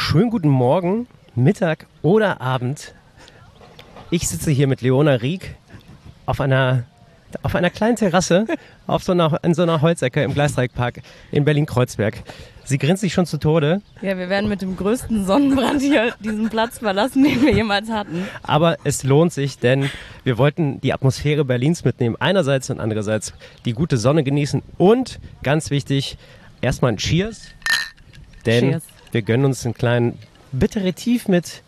Schönen guten Morgen, Mittag oder Abend. Ich sitze hier mit Leona Rieck auf einer kleinen Terrasse in so einer Holzecke im Gleisdreieckpark in Berlin-Kreuzberg. Sie grinst sich schon zu Tode. Ja, wir werden mit dem größten Sonnenbrand hier diesen Platz verlassen, den wir jemals hatten. Aber es lohnt sich, denn wir wollten die Atmosphäre Berlins mitnehmen. Einerseits und andererseits die gute Sonne genießen. Und, ganz wichtig, erstmal ein Cheers. Denn Cheers. Wir gönnen uns einen kleinen Aperitif mit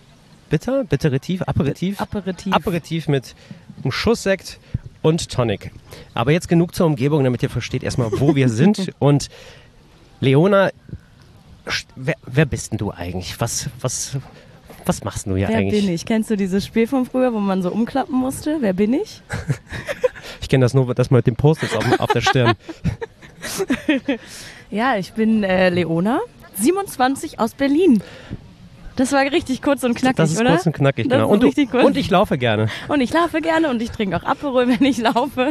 einem Schuss Sekt und Tonic. Aber jetzt genug zur Umgebung, damit ihr versteht erstmal, wo wir sind. Und Leona, wer bist denn du eigentlich? Was machst du hier eigentlich? Wer bin ich? Kennst du dieses Spiel von früher, wo man so umklappen musste? Wer bin ich? Ich kenne das nur, das mit dem Post-its auf der Stirn. Ja, ich bin Leona, 27 aus Berlin. Das war richtig kurz und knackig, oder? Das ist kurz und knackig, genau. Und ich laufe gerne. Und ich laufe gerne und ich trinke auch Aperol, wenn ich laufe.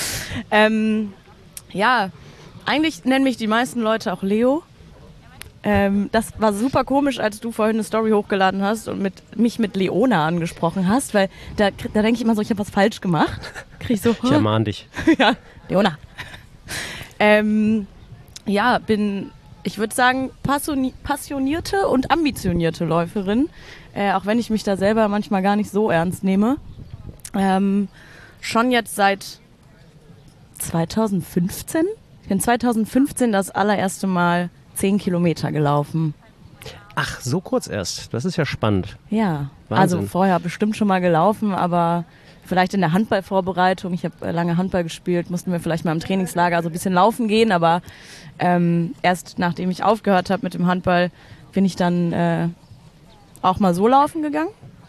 Ja, eigentlich nennen mich die meisten Leute auch Leo. Das war super komisch, als du vorhin eine Story hochgeladen hast und mich mit Leona angesprochen hast, weil da denke ich immer so, ich habe was falsch gemacht. Krieg ich so, ich ermahne dich. Ja, Leona. Ja, ich würde sagen, passionierte und ambitionierte Läuferin, auch wenn ich mich da selber manchmal gar nicht so ernst nehme. Schon jetzt seit 2015. Ich bin 2015 das allererste Mal 10 Kilometer gelaufen. Ach, so kurz erst. Das ist ja spannend. Ja, Wahnsinn. Also vorher bestimmt schon mal gelaufen, aber vielleicht in der Handballvorbereitung. Ich habe lange Handball gespielt, mussten wir vielleicht mal im Trainingslager so ein bisschen laufen gehen, aber erst nachdem ich aufgehört habe mit dem Handball, bin ich dann auch mal so laufen gegangen.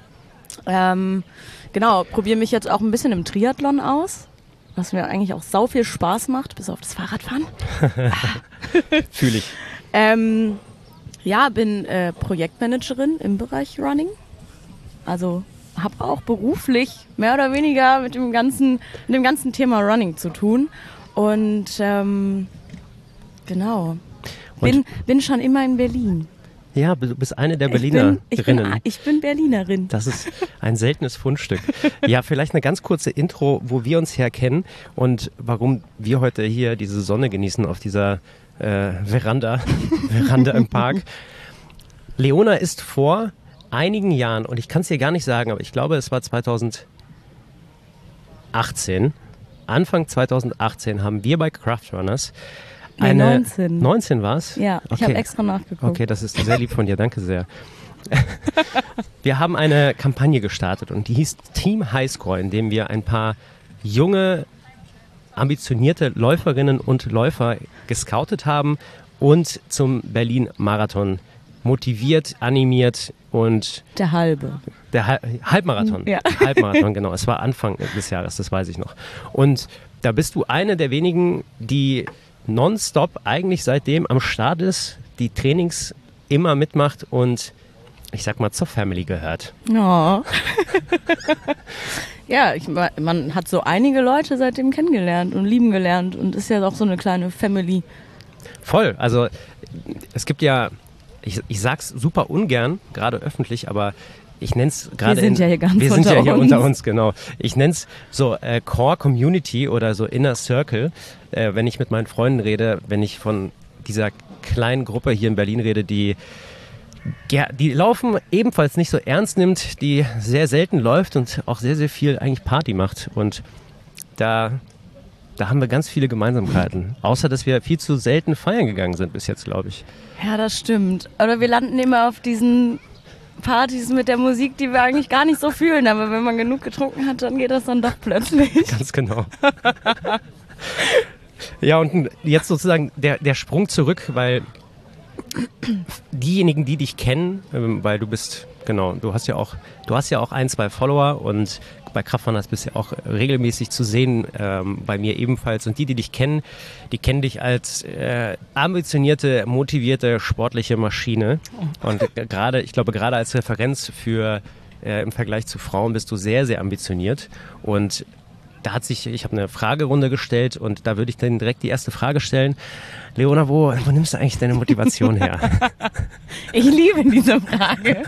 Genau, probiere mich jetzt auch ein bisschen im Triathlon aus, was mir eigentlich auch sau viel Spaß macht, bis auf das Fahrradfahren. Fühle ich. Ja, bin Projektmanagerin im Bereich Running. Also habe auch beruflich mehr oder weniger mit dem ganzen Thema Running zu tun. Und genau, bin schon immer in Berlin. Ja, du bist eine der Berlinerinnen. Ich bin Berlinerin. Das ist ein seltenes Fundstück. Ja, vielleicht eine ganz kurze Intro, wo wir uns herkennen und warum wir heute hier diese Sonne genießen auf dieser Veranda im Park. Leona ist vor einigen Jahren, und ich kann es dir gar nicht sagen, aber ich glaube, es war 2018. Anfang 2018 haben wir bei Craftrunners 19 war es? Ja, okay. Ich habe extra nachgeguckt. Okay, das ist sehr lieb von dir, danke sehr. Wir haben eine Kampagne gestartet und die hieß Team Highscore, in dem wir ein paar junge, ambitionierte Läuferinnen und Läufer gescoutet haben und zum Berlin-Marathon motiviert, animiert und... Der Halbmarathon. Ja. Halbmarathon, genau. Es war Anfang des Jahres, das weiß ich noch. Und da bist du eine der wenigen, die nonstop eigentlich seitdem am Start ist, die Trainings immer mitmacht und ich sag mal zur Family gehört. Oh. Ja, man hat so einige Leute seitdem kennengelernt und lieben gelernt und ist ja auch so eine kleine Family. Voll, also es gibt ja, ich sag's super ungern, gerade öffentlich, aber ich nenne es gerade... Wir sind ja hier unter uns, genau. Ich nenne es so Core Community oder so Inner Circle, wenn ich mit meinen Freunden rede, wenn ich von dieser kleinen Gruppe hier in Berlin rede, die Laufen ebenfalls nicht so ernst nimmt, die sehr selten läuft und auch sehr, sehr viel eigentlich Party macht. Und da haben wir ganz viele Gemeinsamkeiten. Außer, dass wir viel zu selten feiern gegangen sind bis jetzt, glaube ich. Ja, das stimmt. Oder wir landen immer auf diesen Partys mit der Musik, die wir eigentlich gar nicht so fühlen. Aber wenn man genug getrunken hat, dann geht das dann doch plötzlich. Ganz genau. Ja, und jetzt sozusagen der Sprung zurück, weil diejenigen, die dich kennen, weil du bist, genau, du hast ja auch 1-2 Follower und bei Kraftrunners bist du ja auch regelmäßig zu sehen, bei mir ebenfalls. Und die dich kennen, die kennen dich als ambitionierte, motivierte, sportliche Maschine. Und ich glaube, gerade als Referenz für im Vergleich zu Frauen bist du sehr, sehr ambitioniert. Und ich habe eine Fragerunde gestellt und da würde ich dann direkt die erste Frage stellen. Leona, wo nimmst du eigentlich deine Motivation her? Ich liebe diese Frage.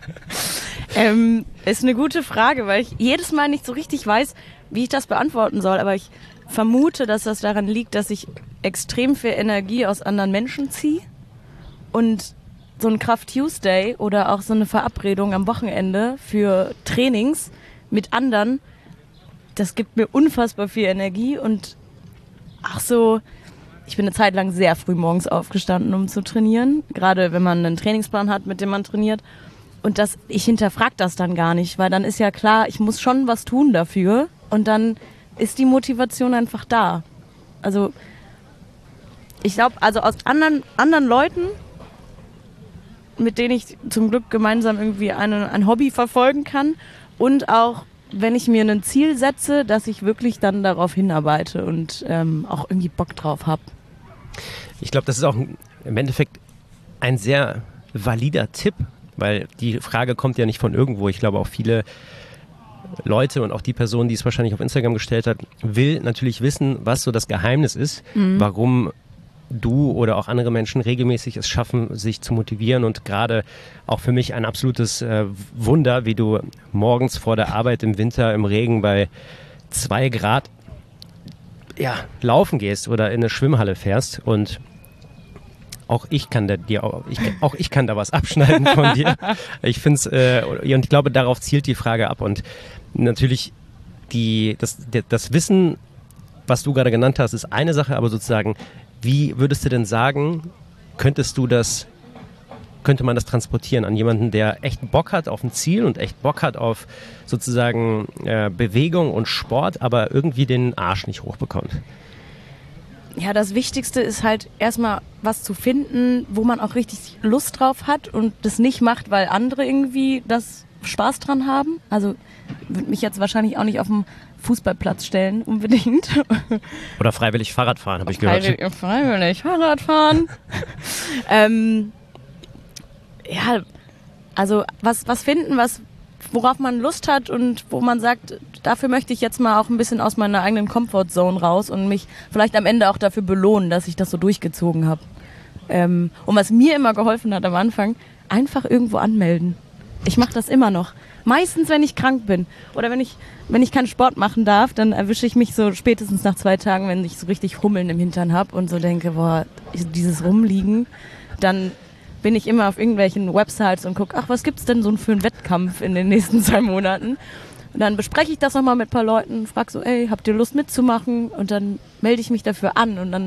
Ist eine gute Frage, weil ich jedes Mal nicht so richtig weiß, wie ich das beantworten soll. Aber ich vermute, dass das daran liegt, dass ich extrem viel Energie aus anderen Menschen ziehe. Und so ein Kraft Tuesday oder auch so eine Verabredung am Wochenende für Trainings mit anderen, das gibt mir unfassbar viel Energie. Und ach so, ich bin eine Zeit lang sehr früh morgens aufgestanden, um zu trainieren. Gerade wenn man einen Trainingsplan hat, mit dem man trainiert. Und ich hinterfrage das dann gar nicht, weil dann ist ja klar, ich muss schon was tun dafür. Und dann ist die Motivation einfach da. Also ich glaube, also aus anderen Leuten, mit denen ich zum Glück gemeinsam irgendwie ein Hobby verfolgen kann. Und auch, wenn ich mir ein Ziel setze, dass ich wirklich dann darauf hinarbeite und auch irgendwie Bock drauf habe. Ich glaube, das ist auch im Endeffekt ein sehr valider Tipp, weil die Frage kommt ja nicht von irgendwo. Ich glaube auch viele Leute und auch die Person, die es wahrscheinlich auf Instagram gestellt hat, will natürlich wissen, was so das Geheimnis ist, warum du oder auch andere Menschen regelmäßig es schaffen, sich zu motivieren. Und gerade auch für mich ein absolutes Wunder, wie du morgens vor der Arbeit im Winter im Regen bei 2 Grad laufen gehst oder in eine Schwimmhalle fährst. Und auch ich kann da was abschneiden von dir. Ich finde es, und ich glaube, darauf zielt die Frage ab. Und natürlich das Wissen, was du gerade genannt hast, ist eine Sache, aber sozusagen, wie würdest du denn sagen, könnte man das transportieren an jemanden, der echt Bock hat auf ein Ziel und echt Bock hat auf sozusagen Bewegung und Sport, aber irgendwie den Arsch nicht hochbekommt? Ja, das Wichtigste ist halt erstmal was zu finden, wo man auch richtig Lust drauf hat und das nicht macht, weil andere irgendwie das Spaß dran haben. Also würde mich jetzt wahrscheinlich auch nicht auf dem Fußballplatz stellen, unbedingt. Oder freiwillig Fahrrad fahren, habe ich gehört. Freiwillig Fahrrad fahren. Ja, also was finden, worauf man Lust hat und wo man sagt, dafür möchte ich jetzt mal auch ein bisschen aus meiner eigenen Comfortzone raus und mich vielleicht am Ende auch dafür belohnen, dass ich das so durchgezogen habe. Und was mir immer geholfen hat am Anfang, einfach irgendwo anmelden. Ich mache das immer noch. Meistens, wenn ich krank bin oder wenn ich keinen Sport machen darf, dann erwische ich mich so spätestens nach 2 Tagen, wenn ich so richtig Hummeln im Hintern habe und so denke, boah, dieses Rumliegen, dann bin ich immer auf irgendwelchen Websites und gucke, ach, was gibt's denn so für einen Wettkampf in den nächsten 2 Monaten? Und dann bespreche ich das nochmal mit ein paar Leuten, frage so, ey, habt ihr Lust mitzumachen? Und dann melde ich mich dafür an und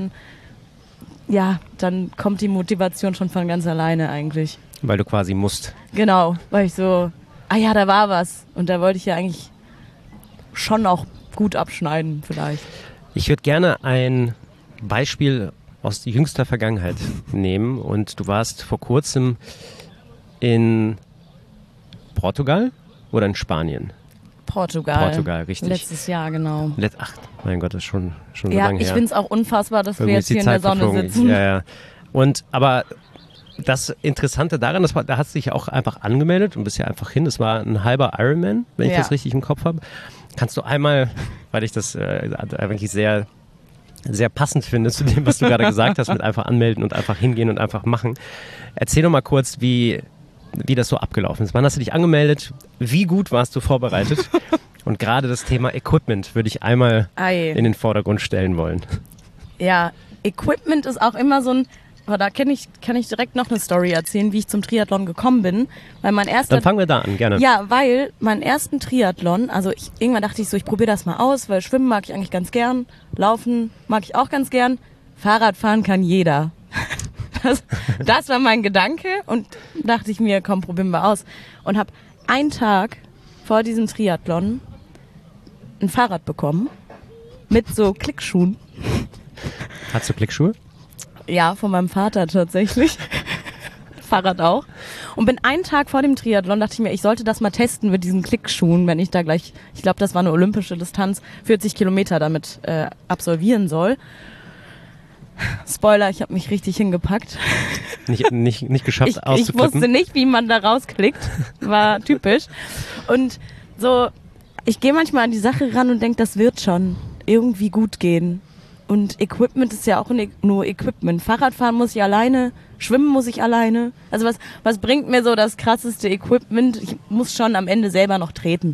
dann kommt die Motivation schon von ganz alleine eigentlich. Weil du quasi musst. Genau, weil ich so, da war was. Und da wollte ich ja eigentlich schon auch gut abschneiden vielleicht. Ich würde gerne ein Beispiel aus jüngster Vergangenheit nehmen. Und du warst vor kurzem in Portugal oder in Spanien? Portugal, richtig. Letztes Jahr, genau. Ach, mein Gott, das ist schon so lange her. Ja, ich finde es auch unfassbar, dass wir jetzt hier in der Sonne sitzen. Ja. Aber das Interessante daran, da hast du dich ja auch einfach angemeldet und bist ja einfach hin. Das war ein halber Ironman, wenn ich das richtig im Kopf habe. Kannst du einmal, weil ich das eigentlich sehr, sehr passend finde zu dem, was du gerade gesagt hast, mit einfach anmelden und einfach hingehen und einfach machen. Erzähl doch mal kurz, wie das so abgelaufen ist. Wann hast du dich angemeldet? Wie gut warst du vorbereitet? Und gerade das Thema Equipment würde ich einmal in den Vordergrund stellen wollen. Ja, Equipment ist auch immer so ein... Aber da kann ich direkt noch eine Story erzählen, wie ich zum Triathlon gekommen bin. Weil Dann fangen wir da an, gerne. Ja, weil meinen ersten Triathlon, irgendwann dachte ich so, ich probiere das mal aus, weil Schwimmen mag ich eigentlich ganz gern, Laufen mag ich auch ganz gern, Fahrradfahren kann jeder. Das war mein Gedanke und dachte ich mir, komm, probieren wir aus. Und habe einen Tag vor diesem Triathlon ein Fahrrad bekommen mit so Klickschuhen. Hast du Klickschuhe? Ja, von meinem Vater tatsächlich. Fahrrad auch. Und bin einen Tag vor dem Triathlon, dachte ich mir, ich sollte das mal testen mit diesen Klickschuhen, wenn ich da gleich, ich glaube, das war eine olympische Distanz, 40 Kilometer damit absolvieren soll. Spoiler, ich habe mich richtig hingepackt. Nicht geschafft auszuklippen? Ich wusste nicht, wie man da rausklickt. War typisch. Und so, ich gehe manchmal an die Sache ran und denke, das wird schon irgendwie gut gehen. Und Equipment ist ja auch nur Equipment. Fahrradfahren muss ich alleine, schwimmen muss ich alleine. Also was bringt mir so das krasseste Equipment? Ich muss schon am Ende selber noch treten.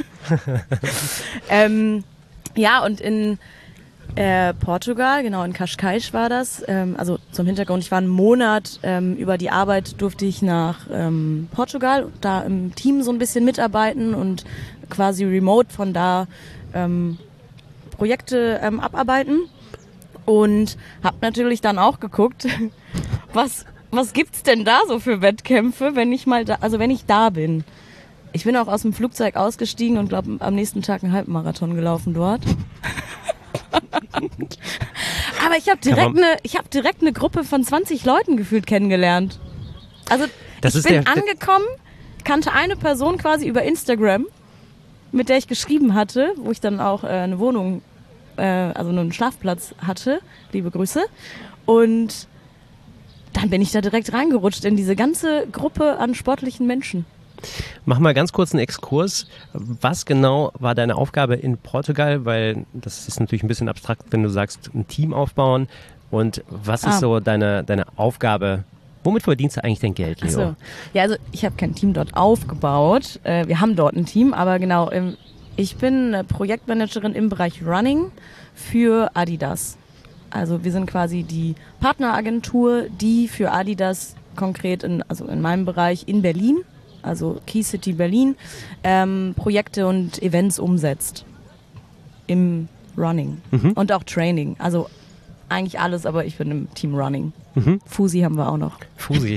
Ja, und in Portugal, genau, in Cascais war das. Also zum Hintergrund, ich war einen Monat, über die Arbeit durfte ich nach Portugal, da im Team so ein bisschen mitarbeiten und quasi remote von da Projekte abarbeiten. Und habe natürlich dann auch geguckt, was gibt's denn da so für Wettkämpfe, wenn ich da bin. Ich bin auch aus dem Flugzeug ausgestiegen und glaube am nächsten Tag einen Halbmarathon gelaufen dort. Aber ich habe direkt eine Gruppe von 20 Leuten gefühlt kennengelernt. Also ich bin angekommen, kannte eine Person quasi über Instagram, mit der ich geschrieben hatte, wo ich dann auch eine Wohnung, also einen Schlafplatz hatte, liebe Grüße. Und dann bin ich da direkt reingerutscht in diese ganze Gruppe an sportlichen Menschen. Mach mal ganz kurz einen Exkurs. Was genau war deine Aufgabe in Portugal? Weil das ist natürlich ein bisschen abstrakt, wenn du sagst, ein Team aufbauen. Und was ist so deine Aufgabe? Womit verdienst du eigentlich dein Geld, Leo? Achso. Ja, also ich habe kein Team dort aufgebaut. Wir haben dort ein Team, aber genau, ich bin Projektmanagerin im Bereich Running für Adidas. Also wir sind quasi die Partneragentur, die für Adidas konkret in meinem Bereich in Berlin, also Key City Berlin, Projekte und Events umsetzt. Im Running. Und auch Training. Also eigentlich alles, aber ich bin im Team Running. Fusi haben wir auch noch. Fusi.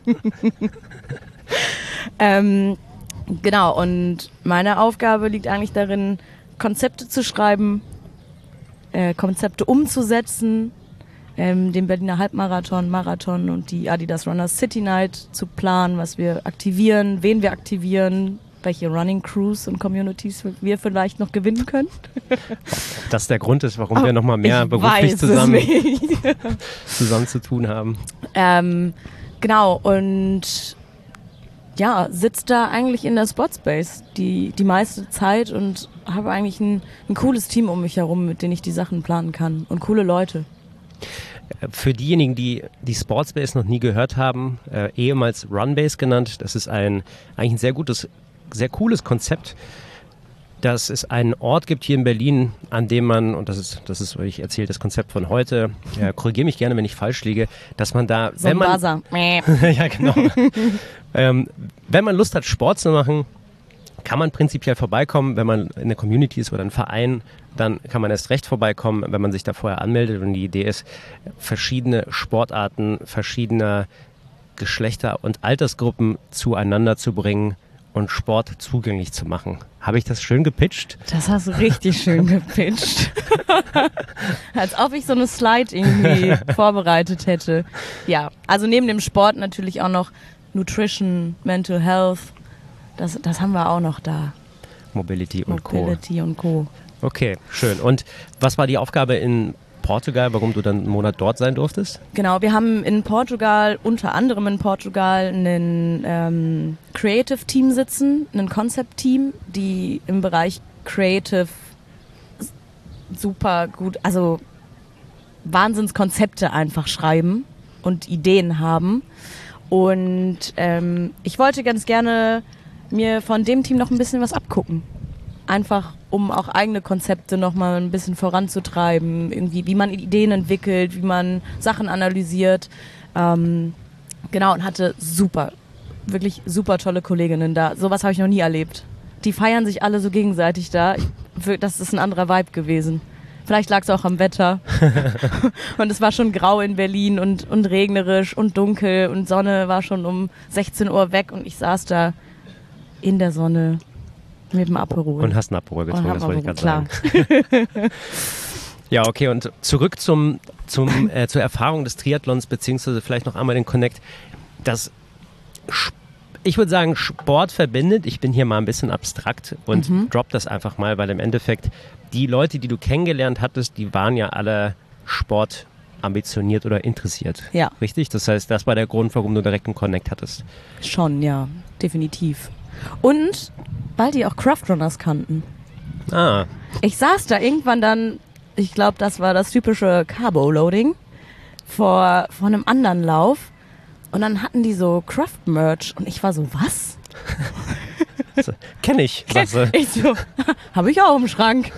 Genau, und meine Aufgabe liegt eigentlich darin, Konzepte zu schreiben, Konzepte umzusetzen, den Berliner Halbmarathon, Marathon und die Adidas Runners City Night zu planen, was wir aktivieren, wen wir aktivieren, welche Running Crews und Communities wir vielleicht noch gewinnen können. Ob das der Grund ist, warum wir nochmal mehr beruflich zusammen zu tun haben. Genau, und ja, sitze da eigentlich in der Sportspace die meiste Zeit und habe eigentlich ein cooles Team um mich herum, mit denen ich die Sachen planen kann und coole Leute. Für diejenigen, die Sportspace noch nie gehört haben, ehemals Runbase genannt, das ist eigentlich ein sehr cooles Konzept, dass es einen Ort gibt hier in Berlin, an dem man, und das ist, ich erzähle das Konzept von heute, korrigiere mich gerne, wenn ich falsch liege, dass man da, so wenn man, ja genau, wenn man Lust hat, Sport zu machen, kann man prinzipiell vorbeikommen. Wenn man in der Community ist oder ein Verein, dann kann man erst recht vorbeikommen, wenn man sich da vorher anmeldet. Und die Idee ist, verschiedene Sportarten, verschiedener Geschlechter und Altersgruppen zueinander zu bringen und Sport zugänglich zu machen. Habe ich das schön gepitcht? Das hast du richtig schön gepitcht. Als ob ich so eine Slide irgendwie vorbereitet hätte. Ja, also neben dem Sport natürlich auch noch Nutrition, Mental Health. Das haben wir auch noch da. Mobility und Co. Okay, schön. Und was war die Aufgabe in Portugal, warum du dann einen Monat dort sein durftest? Genau, wir haben unter anderem in Portugal ein Creative Team sitzen, ein Concept Team, die im Bereich Creative super gut, also Wahnsinnskonzepte einfach schreiben und Ideen haben. Und ich wollte ganz gerne mir von dem Team noch ein bisschen was abgucken. Einfach, um auch eigene Konzepte noch mal ein bisschen voranzutreiben, irgendwie, wie man Ideen entwickelt, wie man Sachen analysiert. Genau, und hatte wirklich super tolle Kolleginnen da. Sowas habe ich noch nie erlebt. Die feiern sich alle so gegenseitig da. Das ist ein anderer Vibe gewesen. Vielleicht lag es auch am Wetter. Und es war schon grau in Berlin und regnerisch und dunkel und Sonne war schon um 16 Uhr weg und ich saß da in der Sonne mit dem Aperol. Und hast einen Aperol getrunken, das wollte ich gerade sagen. Ja, okay, und zurück zur Erfahrung des Triathlons, beziehungsweise vielleicht noch einmal den Connect. Ich würde sagen, Sport verbindet. Ich bin hier mal ein bisschen abstrakt und drop das einfach mal, weil im Endeffekt die Leute, die du kennengelernt hattest, die waren ja alle sportambitioniert oder interessiert. Ja. Richtig? Das heißt, das war der Grund, warum du direkt einen Connect hattest. Schon, ja, definitiv. Und weil die auch Craftrunners kannten. Ah. Ich saß da irgendwann dann, ich glaube, das war das typische Carbo-Loading, vor einem anderen Lauf. Und dann hatten die so Craft-Merch und ich war so, was? Kenn ich. Ich so, habe ich auch im Schrank.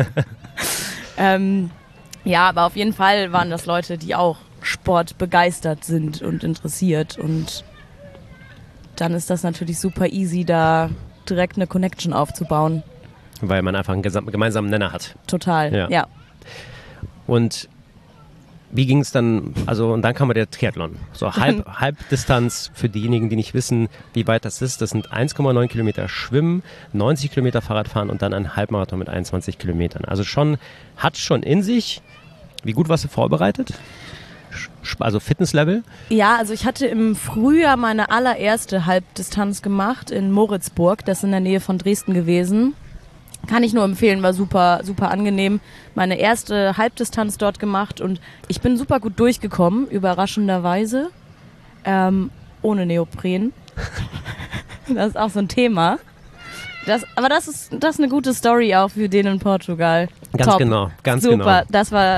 Ja, aber auf jeden Fall waren das Leute, die auch sportbegeistert sind und interessiert. Und dann ist das natürlich super easy, da direkt eine Connection aufzubauen. Weil man einfach einen gemeinsamen Nenner hat. Total, ja. Und wie ging es dann, und dann kam der Triathlon. So Halbdistanz für diejenigen, die nicht wissen, wie weit das ist. Das sind 1,9 Kilometer Schwimmen, 90 Kilometer Fahrradfahren und dann ein Halbmarathon mit 21 Kilometern. Also hat schon in sich. Wie gut warst du vorbereitet? Also Fitnesslevel? Ja, also ich hatte im Frühjahr meine allererste Halbdistanz gemacht in Moritzburg. Das ist in der Nähe von Dresden gewesen. Kann ich nur empfehlen, war super, super angenehm. Meine erste Halbdistanz dort gemacht und ich bin super gut durchgekommen, überraschenderweise. Ohne Neopren. Das ist auch so ein Thema. Aber das ist eine gute Story auch für den in Portugal. Ganz Top. genau, ganz super. genau. Das war,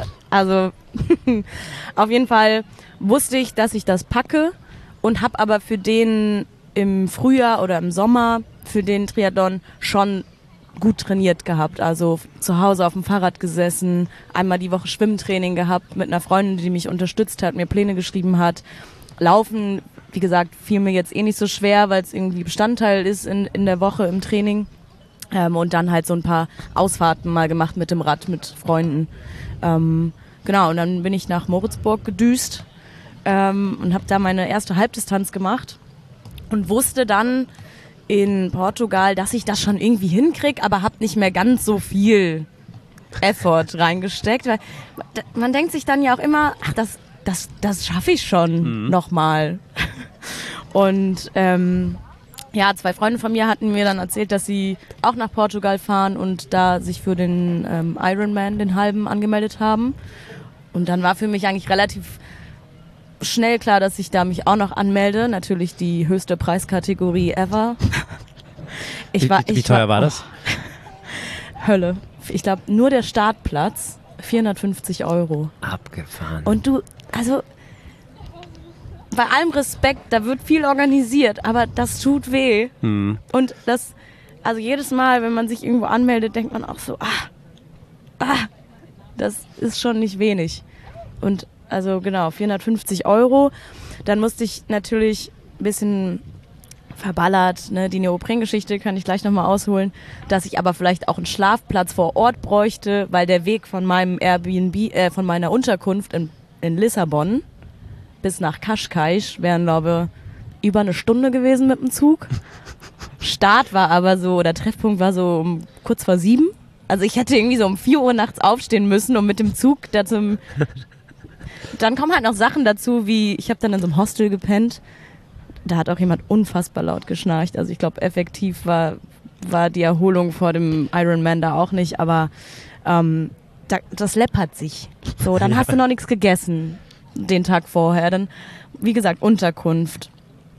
auf jeden Fall wusste ich, dass ich das packe und habe aber für den im Frühjahr oder im Sommer, für den Triathlon schon gut trainiert gehabt, also zu Hause auf dem Fahrrad gesessen, einmal die Woche Schwimmtraining gehabt mit einer Freundin, die mich unterstützt hat, mir Pläne geschrieben hat. Laufen, wie gesagt, fiel mir jetzt nicht so schwer, weil es irgendwie Bestandteil ist in der Woche im Training. Und dann halt so ein paar Ausfahrten mal gemacht mit dem Rad, mit Freunden. Genau, und dann bin ich nach Moritzburg gedüst und habe da meine erste Halbdistanz gemacht und wusste dann in Portugal, dass ich das schon irgendwie hinkriege, aber habe nicht mehr ganz so viel Effort reingesteckt. Weil man denkt sich dann ja auch immer, ach, das schaffe ich schon nochmal. Und ja, 2 Freunde von mir hatten mir dann erzählt, dass sie auch nach Portugal fahren und da sich für den Ironman, den halben, angemeldet haben. Und dann war für mich eigentlich relativ schnell klar, dass ich da mich auch noch anmelde. Natürlich die höchste Preiskategorie ever. Wie teuer war das? Hölle. Ich glaube, nur der Startplatz 450 €. Abgefahren. Und bei allem Respekt, da wird viel organisiert, aber das tut weh. Und jedes Mal, wenn man sich irgendwo anmeldet, denkt man auch so, das ist schon nicht wenig. Und also genau, 450 €. Dann musste ich natürlich ein bisschen verballert, ne, die Neopren-Geschichte kann ich gleich nochmal ausholen, dass ich aber vielleicht auch einen Schlafplatz vor Ort bräuchte, weil der Weg von meinem Airbnb, von meiner Unterkunft in Lissabon bis nach Cascais wären, glaube ich, über eine Stunde gewesen mit dem Zug. Start war aber so, oder Treffpunkt war so kurz vor 7. Also ich hätte irgendwie so um 4 Uhr nachts aufstehen müssen, um mit dem Zug da zum... Dann kommen halt noch Sachen dazu, wie ich habe dann in so einem Hostel gepennt. Da hat auch jemand unfassbar laut geschnarcht. Also ich glaube, effektiv war die Erholung vor dem Ironman da auch nicht. Aber das läppert sich. So, dann hast du noch nichts gegessen den Tag vorher. Dann, wie gesagt, Unterkunft.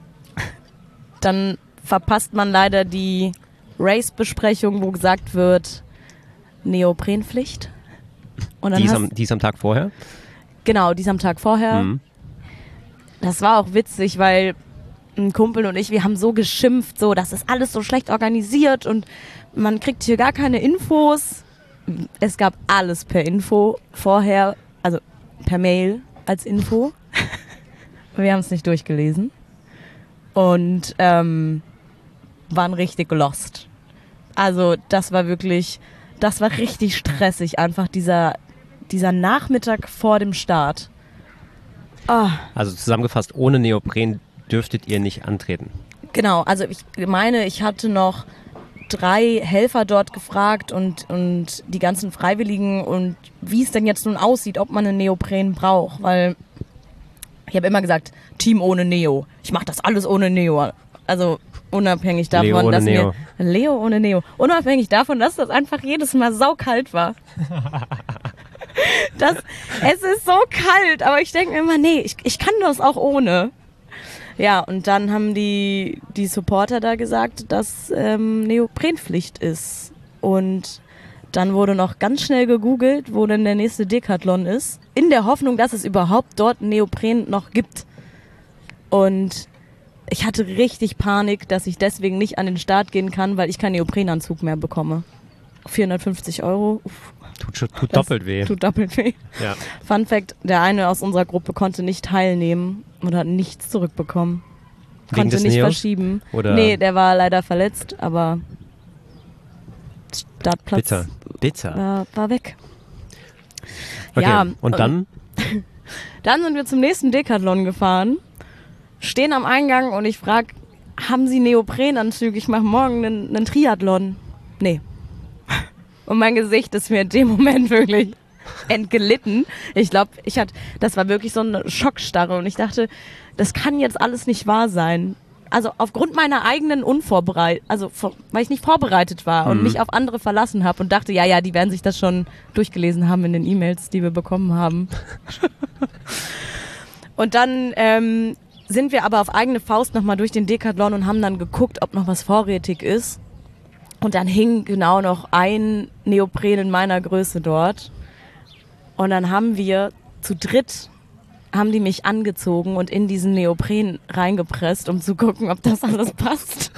Dann verpasst man leider die Race-Besprechung, wo gesagt wird, Neoprenpflicht. Und dann die ist am Tag vorher? Genau, die ist am Tag vorher. Das war auch witzig, weil ein Kumpel und ich, wir haben so geschimpft, so, das ist alles so schlecht organisiert und man kriegt hier gar keine Infos. Es gab alles per Info vorher, also per Mail als Info. Wir haben es nicht durchgelesen und waren richtig lost. Also das war richtig stressig, einfach dieser Nachmittag vor dem Start. Oh. Also zusammengefasst, ohne Neopren dürftet ihr nicht antreten. Genau, also ich meine, ich hatte noch 3 Helfer dort gefragt und die ganzen Freiwilligen und wie es denn jetzt nun aussieht, ob man einen Neopren braucht, weil ich habe immer gesagt, Team ohne Neo. Ich mache das alles ohne Neo. Also unabhängig davon, Leo ohne Neo. Unabhängig davon, dass das einfach jedes Mal saukalt war. Es ist so kalt, aber ich denke mir immer, nee, ich kann das auch ohne. Ja, und dann haben die Supporter da gesagt, dass Neoprenpflicht ist. Und Dann wurde noch ganz schnell gegoogelt, wo denn der nächste Decathlon ist, in der Hoffnung, dass es überhaupt dort Neopren noch gibt. Und ich hatte richtig Panik, dass ich deswegen nicht an den Start gehen kann, weil ich keinen Neoprenanzug mehr bekomme. 450 €. Uff. Tut doppelt weh. Tut doppelt weh. Ja. Fun Fact, der eine aus unserer Gruppe konnte nicht teilnehmen und hat nichts zurückbekommen. Wegen Konnte des nicht Neos? verschieben. Oder? Nee, der war leider verletzt, aber Startplatz Bitter. war weg. Okay. Ja, und dann? Dann sind wir zum nächsten Decathlon gefahren, stehen am Eingang und ich frage, haben Sie Neoprenanzüge? Ich mache morgen einen Triathlon. Nee. Und mein Gesicht ist mir in dem Moment wirklich entglitten. Ich glaube, das war wirklich so eine Schockstarre und ich dachte, das kann jetzt alles nicht wahr sein. Also aufgrund meiner eigenen weil ich nicht vorbereitet war und mich auf andere verlassen habe und dachte, ja, die werden sich das schon durchgelesen haben in den E-Mails, die wir bekommen haben. Und dann sind wir aber auf eigene Faust nochmal durch den Decathlon und haben dann geguckt, ob noch was vorrätig ist. Und dann hing genau noch ein Neopren in meiner Größe dort. Und dann haben wir zu dritt, haben die mich angezogen und in diesen Neopren reingepresst, um zu gucken, ob das alles passt.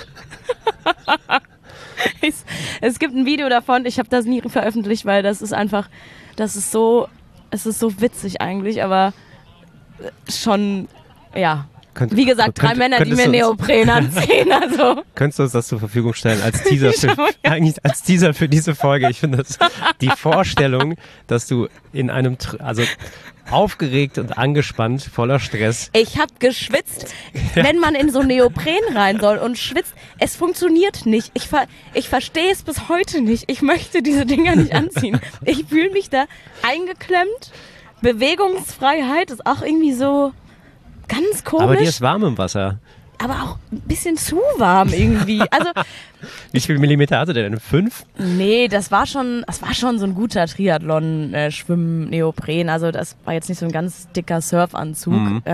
Es gibt ein Video davon, ich habe das nie veröffentlicht, weil es ist so witzig eigentlich, aber schon, ja. Wie gesagt, 3 Männer, die mir Neopren anziehen. Also. Könntest du uns das zur Verfügung stellen als Teaser eigentlich als Teaser für diese Folge? Ich finde das die Vorstellung, dass du in einem, aufgeregt und angespannt, voller Stress. Ich habe geschwitzt, wenn man in so Neopren rein soll und schwitzt. Es funktioniert nicht. Ich verstehe es bis heute nicht. Ich möchte diese Dinger nicht anziehen. Ich fühle mich da eingeklemmt. Bewegungsfreiheit ist auch irgendwie so ganz komisch. Aber dir ist warm im Wasser. Aber auch ein bisschen zu warm irgendwie. Also, wie viel Millimeter hatte der denn? 5? Nee, das war schon so ein guter Triathlon-Schwimm-Neopren. Also das war jetzt nicht so ein ganz dicker Surfanzug.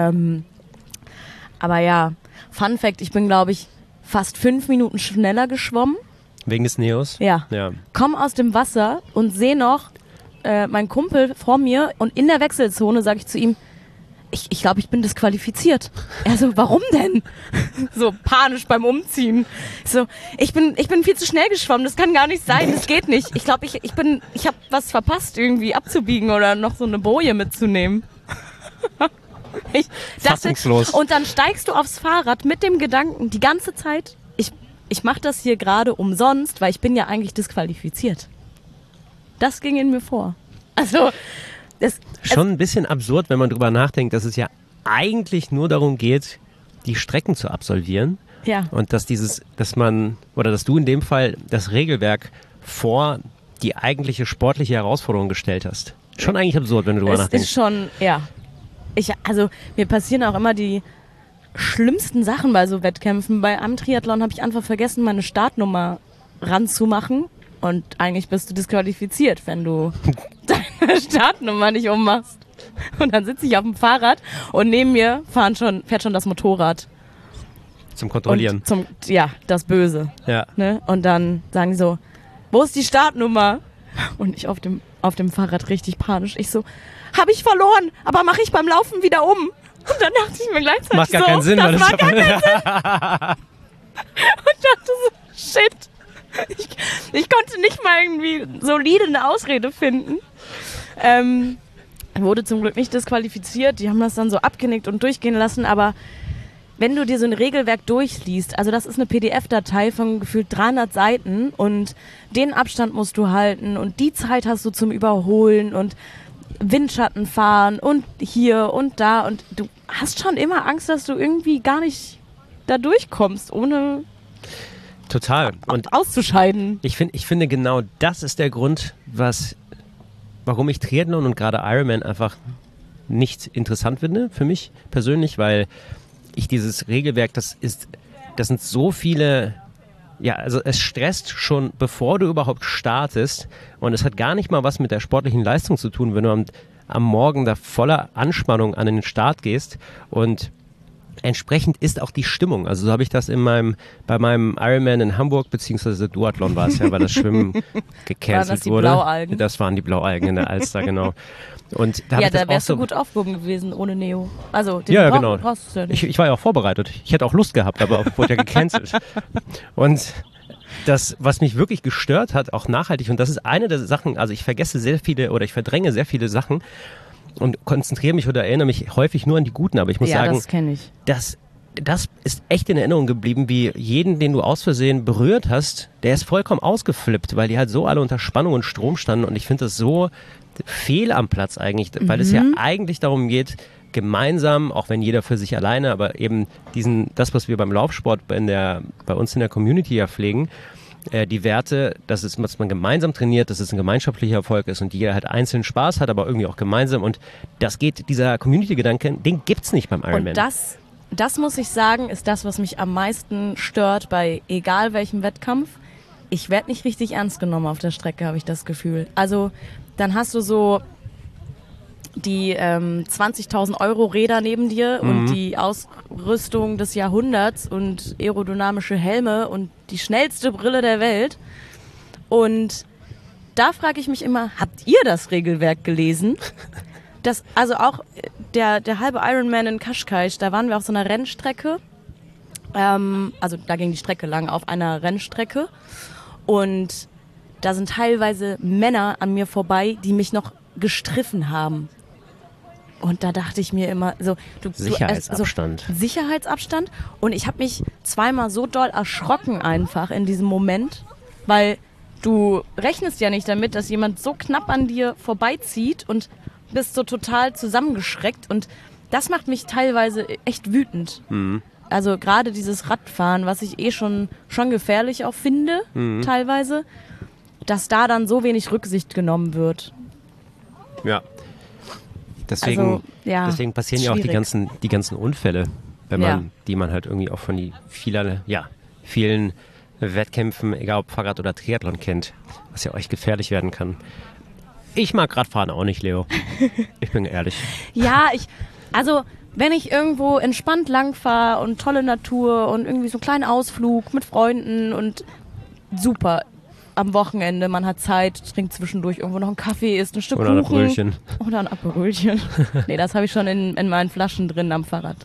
Aber ja, Fun Fact, ich bin, glaube ich, fast 5 Minuten schneller geschwommen. Wegen des Neos? Ja. Komm aus dem Wasser und sehe noch meinen Kumpel vor mir und in der Wechselzone sage ich zu ihm, ich glaube, ich bin disqualifiziert. Er so, warum denn? So panisch beim Umziehen. So, ich bin viel zu schnell geschwommen, das kann gar nicht sein, das geht nicht. Ich glaube, ich habe was verpasst, irgendwie abzubiegen oder noch so eine Boje mitzunehmen. Ich dachte, fassungslos. und dann steigst du aufs Fahrrad mit dem Gedanken die ganze Zeit, ich mache das hier gerade umsonst, weil ich bin ja eigentlich disqualifiziert. Das ging in mir vor. Also schon ein bisschen absurd, wenn man drüber nachdenkt, dass es ja eigentlich nur darum geht, die Strecken zu absolvieren. Ja. Und dass dass du in dem Fall das Regelwerk vor die eigentliche sportliche Herausforderung gestellt hast. Schon eigentlich absurd, wenn du drüber nachdenkst. Es ist schon, ja. Mir passieren auch immer die schlimmsten Sachen bei so Wettkämpfen. Bei einem Triathlon habe ich einfach vergessen, meine Startnummer ranzumachen. Und eigentlich bist du disqualifiziert, wenn du deine Startnummer nicht ummachst. Und dann sitze ich auf dem Fahrrad und neben mir fährt schon das Motorrad. Zum Kontrollieren. Das Böse. Ja. Ne? Und dann sagen die so, wo ist die Startnummer? Und ich auf dem Fahrrad richtig panisch. Ich so, habe ich verloren, aber mache ich beim Laufen wieder um. Und dann dachte ich mir gleichzeitig macht gar keinen Sinn, das macht gar keinen Sinn. Und dachte so, shit. Ich konnte nicht mal irgendwie solide eine Ausrede finden. Wurde zum Glück nicht disqualifiziert. Die haben das dann so abgenickt und durchgehen lassen. Aber wenn du dir so ein Regelwerk durchliest, also das ist eine PDF-Datei von gefühlt 300 Seiten und den Abstand musst du halten und die Zeit hast du zum Überholen und Windschatten fahren und hier und da. Und du hast schon immer Angst, dass du irgendwie gar nicht da durchkommst, ohne total. Und auszuscheiden. Ich finde genau das ist der Grund, warum ich Triathlon und gerade Ironman einfach nicht interessant finde für mich persönlich, weil ich dieses Regelwerk, das sind so viele, ja, also es stresst schon, bevor du überhaupt startest und es hat gar nicht mal was mit der sportlichen Leistung zu tun, wenn du am Morgen da voller Anspannung an den Start gehst und entsprechend ist auch die Stimmung. Also so habe ich das bei meinem Ironman in Hamburg, beziehungsweise Duathlon war es ja, weil das Schwimmen gecancelt wurde. Blaualgen? Das waren die Blaualgen in der Alster, genau. Und da wärst du gut aufgehoben gewesen ohne Neo. Also den genau. brauchst du ja nicht. Ich war ja auch vorbereitet. Ich hätte auch Lust gehabt, aber wurde ja gecancelt. Und das, was mich wirklich gestört hat, auch nachhaltig, und das ist eine der Sachen, also ich verdränge sehr viele Sachen und konzentriere mich oder erinnere mich häufig nur an die Guten, aber ich muss sagen, das kenne ich. das ist echt in Erinnerung geblieben, wie jeden, den du aus Versehen berührt hast, der ist vollkommen ausgeflippt, weil die halt so alle unter Spannung und Strom standen, und ich finde das so fehl am Platz eigentlich, weil es ja eigentlich darum geht, gemeinsam, auch wenn jeder für sich alleine, aber eben das, was wir beim Laufsport bei uns in der Community ja pflegen, die Werte, dass man gemeinsam trainiert, dass es ein gemeinschaftlicher Erfolg ist und jeder halt einzeln Spaß hat, aber irgendwie auch gemeinsam, und dieser Community-Gedanke, den gibt's nicht beim Ironman. Und das muss ich sagen, ist das, was mich am meisten stört bei egal welchem Wettkampf. Ich werde nicht richtig ernst genommen auf der Strecke, habe ich das Gefühl. Also dann hast du so die 20.000 Euro Räder neben dir und die Ausrüstung des Jahrhunderts und aerodynamische Helme und die schnellste Brille der Welt. Und da frage ich mich immer, habt ihr das Regelwerk gelesen? Also auch der halbe Ironman in Cascais, da waren wir auf so einer Rennstrecke. Also da ging die Strecke lang auf einer Rennstrecke. Und da sind teilweise Männer an mir vorbei, die mich noch gestriffen haben. Und da dachte ich mir immer, Sicherheitsabstand. Sicherheitsabstand. Und ich habe mich zweimal so doll erschrocken einfach in diesem Moment, weil du rechnest ja nicht damit, dass jemand so knapp an dir vorbeizieht und bist so total zusammengeschreckt. Und das macht mich teilweise echt wütend. Mhm. Also gerade dieses Radfahren, was ich schon gefährlich auch finde, teilweise, dass da dann so wenig Rücksicht genommen wird. Ja. Deswegen passieren ja auch die ganzen Unfälle, die man halt irgendwie auch von die vielen Wettkämpfen, egal ob Fahrrad oder Triathlon, kennt, was ja euch gefährlich werden kann. Ich mag Radfahren auch nicht, Leo. Ich bin ehrlich. Ja, wenn ich irgendwo entspannt langfahre und tolle Natur und irgendwie so einen kleinen Ausflug mit Freunden und super, am Wochenende, man hat Zeit, trinkt zwischendurch irgendwo noch einen Kaffee, isst ein Stück Kuchen. Oder ein Aperölchen. Nee, das habe ich schon in meinen Flaschen drin am Fahrrad.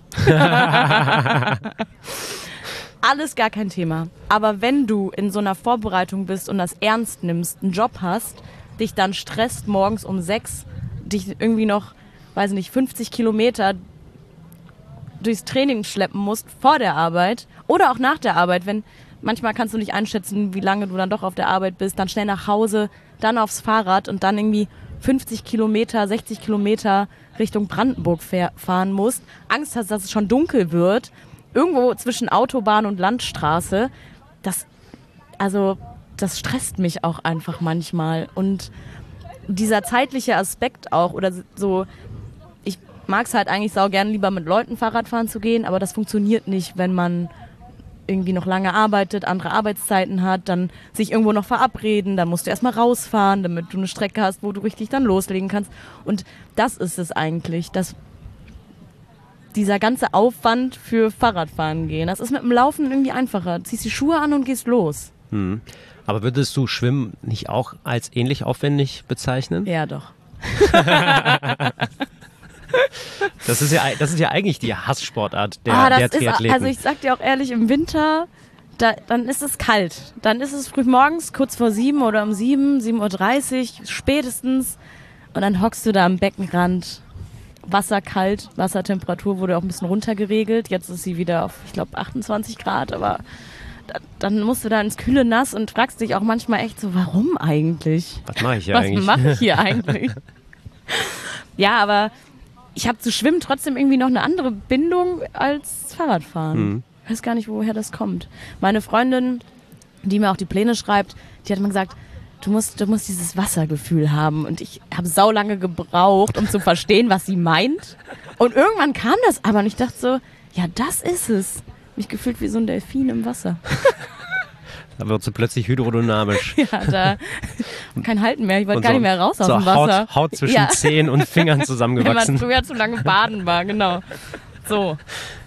Alles gar kein Thema. Aber wenn du in so einer Vorbereitung bist und das ernst nimmst, einen Job hast, dich dann stresst morgens um 6, dich irgendwie noch, 50 Kilometer durchs Training schleppen musst vor der Arbeit oder auch nach der Arbeit, manchmal kannst du nicht einschätzen, wie lange du dann doch auf der Arbeit bist, dann schnell nach Hause, dann aufs Fahrrad und dann irgendwie 50 Kilometer, 60 Kilometer Richtung Brandenburg fahren musst, Angst hast, dass es schon dunkel wird, irgendwo zwischen Autobahn und Landstraße, das stresst mich auch einfach manchmal. Und dieser zeitliche Aspekt auch, oder so, ich mag es halt eigentlich saugern, lieber mit Leuten Fahrrad fahren zu gehen, aber das funktioniert nicht, wenn man irgendwie noch lange arbeitet, andere Arbeitszeiten hat, dann sich irgendwo noch verabreden, dann musst du erstmal rausfahren, damit du eine Strecke hast, wo du richtig dann loslegen kannst. Und das ist es eigentlich, dieser ganze Aufwand für Fahrradfahren gehen. Das ist mit dem Laufen irgendwie einfacher. Ziehst die Schuhe an und gehst los. Aber würdest du Schwimmen nicht auch als ähnlich aufwendig bezeichnen? Ja, doch. Das ist ja eigentlich die Hasssportart der Triathleten. Also ich sag dir auch ehrlich, im Winter, dann ist es kalt. Dann ist es früh morgens, kurz vor 7 oder um 7:30 Uhr spätestens. Und dann hockst du da am Beckenrand. Wasser kalt, Wassertemperatur wurde auch ein bisschen runtergeregelt. Jetzt ist sie wieder auf, ich glaube, 28 Grad. Aber dann musst du da ins kühle Nass und fragst dich auch manchmal echt so, warum eigentlich? Was mache ich hier eigentlich? Was mache ich hier eigentlich? Ja, aber ich habe zu Schwimmen trotzdem irgendwie noch eine andere Bindung als Fahrradfahren. Ich weiß gar nicht, woher das kommt. Meine Freundin, die mir auch die Pläne schreibt, die hat mir gesagt, du musst dieses Wassergefühl haben. Und ich habe saulange gebraucht, um zu verstehen, was sie meint. Und irgendwann kam das aber und ich dachte so, ja, das ist es. Mich gefühlt wie so ein Delfin im Wasser. Da wird sie plötzlich hydrodynamisch. Ja, da kein Halten mehr. Ich wollte gar nicht mehr raus aus dem Wasser. Haut zwischen Zehen und Fingern zusammengewachsen. Wenn man früher zu lange baden war, genau. So.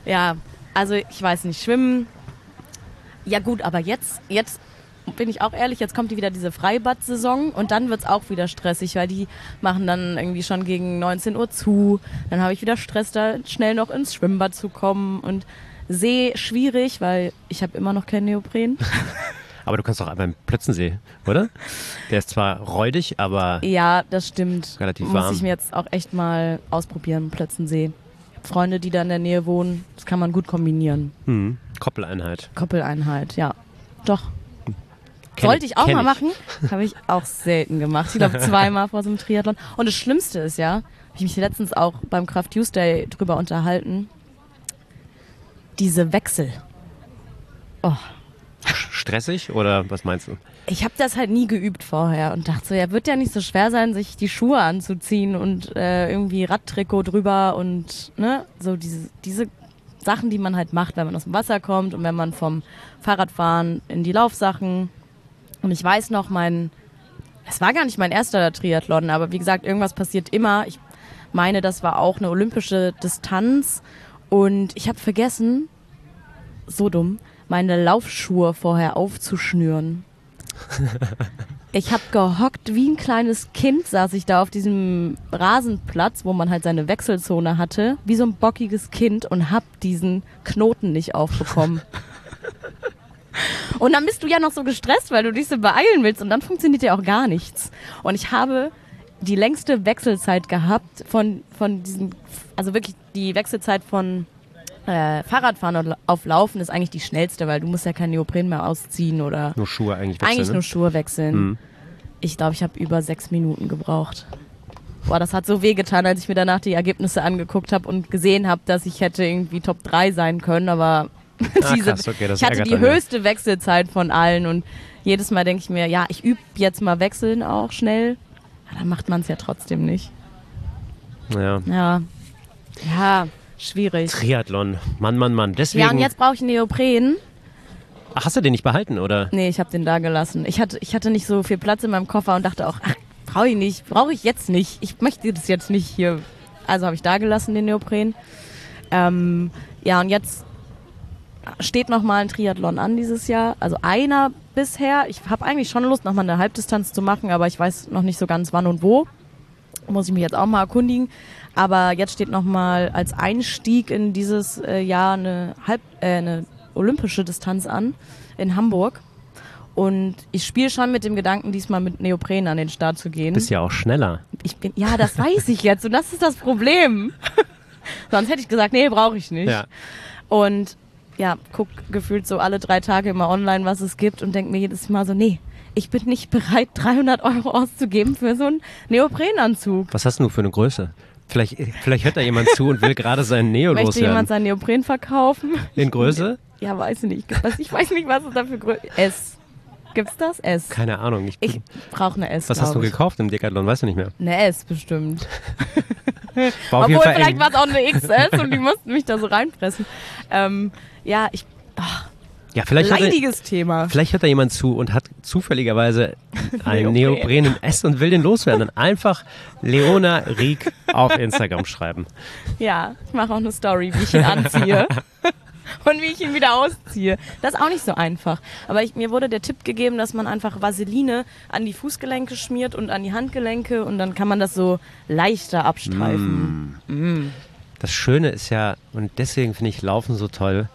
Ja, also ich weiß nicht, Schwimmen, ja gut, aber jetzt bin ich auch ehrlich, jetzt kommt wieder diese Freibad-Saison und dann wird's auch wieder stressig, weil die machen dann irgendwie schon gegen 19 Uhr zu. Dann habe ich wieder Stress, da schnell noch ins Schwimmbad zu kommen und See schwierig, weil ich habe immer noch kein Neopren. Aber du kannst doch einmal im Plötzensee, oder? Der ist zwar räudig, aber Ja, das stimmt. relativ Muss warm. ich mir jetzt auch echt mal ausprobieren, Plötzensee. Freunde, die da in der Nähe wohnen, das kann man gut kombinieren. Koppeleinheit. Koppeleinheit, ja. Doch. Kenn Sollte ich auch kenn mal machen. Habe ich auch selten gemacht. Ich glaube 2-mal vor so einem Triathlon. Und das Schlimmste ist ja, habe ich mich letztens auch beim Craft Tuesday drüber unterhalten, diese Wechsel. Oh. Stressig oder was meinst du? Ich habe das halt nie geübt vorher und dachte so, ja, wird ja nicht so schwer sein, sich die Schuhe anzuziehen und irgendwie Radtrikot drüber und ne, so diese Sachen, die man halt macht, wenn man aus dem Wasser kommt und wenn man vom Fahrradfahren in die Laufsachen. Und ich weiß noch, es war gar nicht mein erster Triathlon, aber wie gesagt, irgendwas passiert immer. Ich meine, das war auch eine olympische Distanz und ich habe vergessen, so dumm, meine Laufschuhe vorher aufzuschnüren. Ich habe gehockt wie ein kleines Kind, saß ich da auf diesem Rasenplatz, wo man halt seine Wechselzone hatte, wie so ein bockiges Kind und hab diesen Knoten nicht aufbekommen. Und dann bist du ja noch so gestresst, weil du dich so beeilen willst und dann funktioniert ja auch gar nichts. Und ich habe die längste Wechselzeit gehabt von diesen, also wirklich die Wechselzeit von Fahrradfahren auf Laufen ist eigentlich die schnellste, weil du musst ja kein Neopren mehr ausziehen oder Nur Schuhe eigentlich wechseln. eigentlich ne? nur Schuhe wechseln. Ich glaube, ich habe über 6 Minuten gebraucht. Boah, das hat so wehgetan, als ich mir danach die Ergebnisse angeguckt habe und gesehen habe, dass ich hätte irgendwie Top 3 sein können, aber Krass, okay, das ich hatte ärgert die einen, ja. höchste Wechselzeit von allen und jedes Mal denke ich mir, ja, ich übe jetzt mal Wechseln auch schnell. Aber dann macht man es ja trotzdem nicht. Ja. Ja, schwierig. Triathlon. Mann. Deswegen. Ja, und jetzt brauche ich einen Neopren. Ach, hast du den nicht behalten, oder? Nee, ich habe den da gelassen. Ich hatte nicht so viel Platz in meinem Koffer und dachte auch, ach, brauche ich jetzt nicht. Ich möchte das jetzt nicht hier. Also habe ich da gelassen, den Neopren. Ja, und jetzt steht nochmal ein Triathlon an dieses Jahr. Also einer bisher. Ich habe eigentlich schon Lust, nochmal eine Halbdistanz zu machen, aber ich weiß noch nicht so ganz wann und wo. Muss ich mich jetzt auch mal erkundigen. Aber jetzt steht nochmal als Einstieg in dieses Jahr eine olympische Distanz an in Hamburg. Und ich spiele schon mit dem Gedanken, diesmal mit Neopren an den Start zu gehen. Bist ja auch schneller. Ja, das weiß ich jetzt und das ist das Problem. Sonst hätte ich gesagt, nee, brauche ich nicht. Ja. Und ja, guck gefühlt so alle 3 Tage immer online, was es gibt und denk mir jedes Mal so, nee, ich bin nicht bereit, 300 € auszugeben für so einen Neoprenanzug. Was hast du für eine Größe? Vielleicht hört da jemand zu und will gerade seinen Neo Möchte loswerden. jemand seinen Neopren verkaufen? In Größe? Ja, weiß ich nicht. Ich weiß nicht, was es da für Größe S. Gibt's das? S. Keine Ahnung. Ich brauche eine S. Was hast du glaub ich. gekauft im Decathlon? Weißt du nicht mehr. Eine S bestimmt. War auf jeden Obwohl, Fall vielleicht eng. war es auch eine XS und die mussten mich da so reinpressen. Ja, Ja, vielleicht leidiges Thema. hört da jemand zu und hat zufälligerweise einen Neopren im S und will den loswerden. Dann einfach Leona Rieck auf Instagram schreiben. Ja, ich mache auch eine Story, wie ich ihn anziehe. Und wie ich ihn wieder ausziehe. Das ist auch nicht so einfach. Aber mir wurde der Tipp gegeben, dass man einfach Vaseline an die Fußgelenke schmiert und an die Handgelenke und dann kann man das so leichter abstreifen. Das Schöne ist ja, und deswegen finde ich Laufen so toll,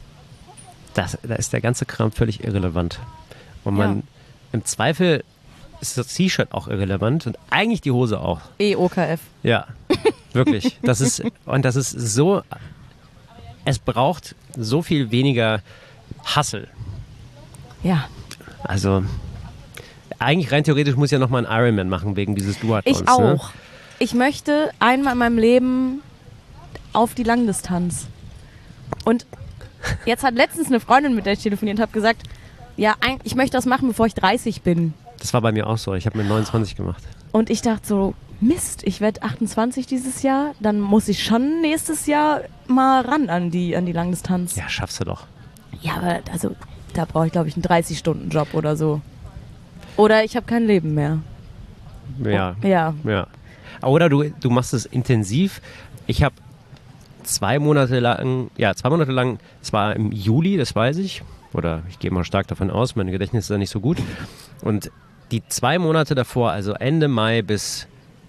da ist der ganze Kram völlig irrelevant. Und man im Zweifel ist das T-Shirt auch irrelevant und eigentlich die Hose auch. OKF. Ja, wirklich. Das ist so, es braucht so viel weniger Hustle. Ja. Also, eigentlich rein theoretisch muss ich ja nochmal einen Ironman machen wegen dieses Duathlons. Ich auch. Ne? Ich möchte einmal in meinem Leben auf die Langdistanz. Und jetzt hat letztens eine Freundin, mit der ich telefoniert habe, gesagt, ja, ich möchte das machen, bevor ich 30 bin. Das war bei mir auch so. Ich habe mir 29 gemacht. Und ich dachte so, Mist, ich werde 28 dieses Jahr, dann muss ich schon nächstes Jahr mal ran an die Langdistanz. Ja, schaffst du doch. Ja, aber also, da brauche ich, glaube ich, einen 30-Stunden-Job oder so. Oder ich habe kein Leben mehr. Ja. Ja. Ja. Oder du machst es intensiv. Ich habe 2 Monate lang, es war im Juli, das weiß ich, oder ich gehe mal stark davon aus, mein Gedächtnis ist ja nicht so gut. Und die 2 Monate davor, also Mitte Mai bis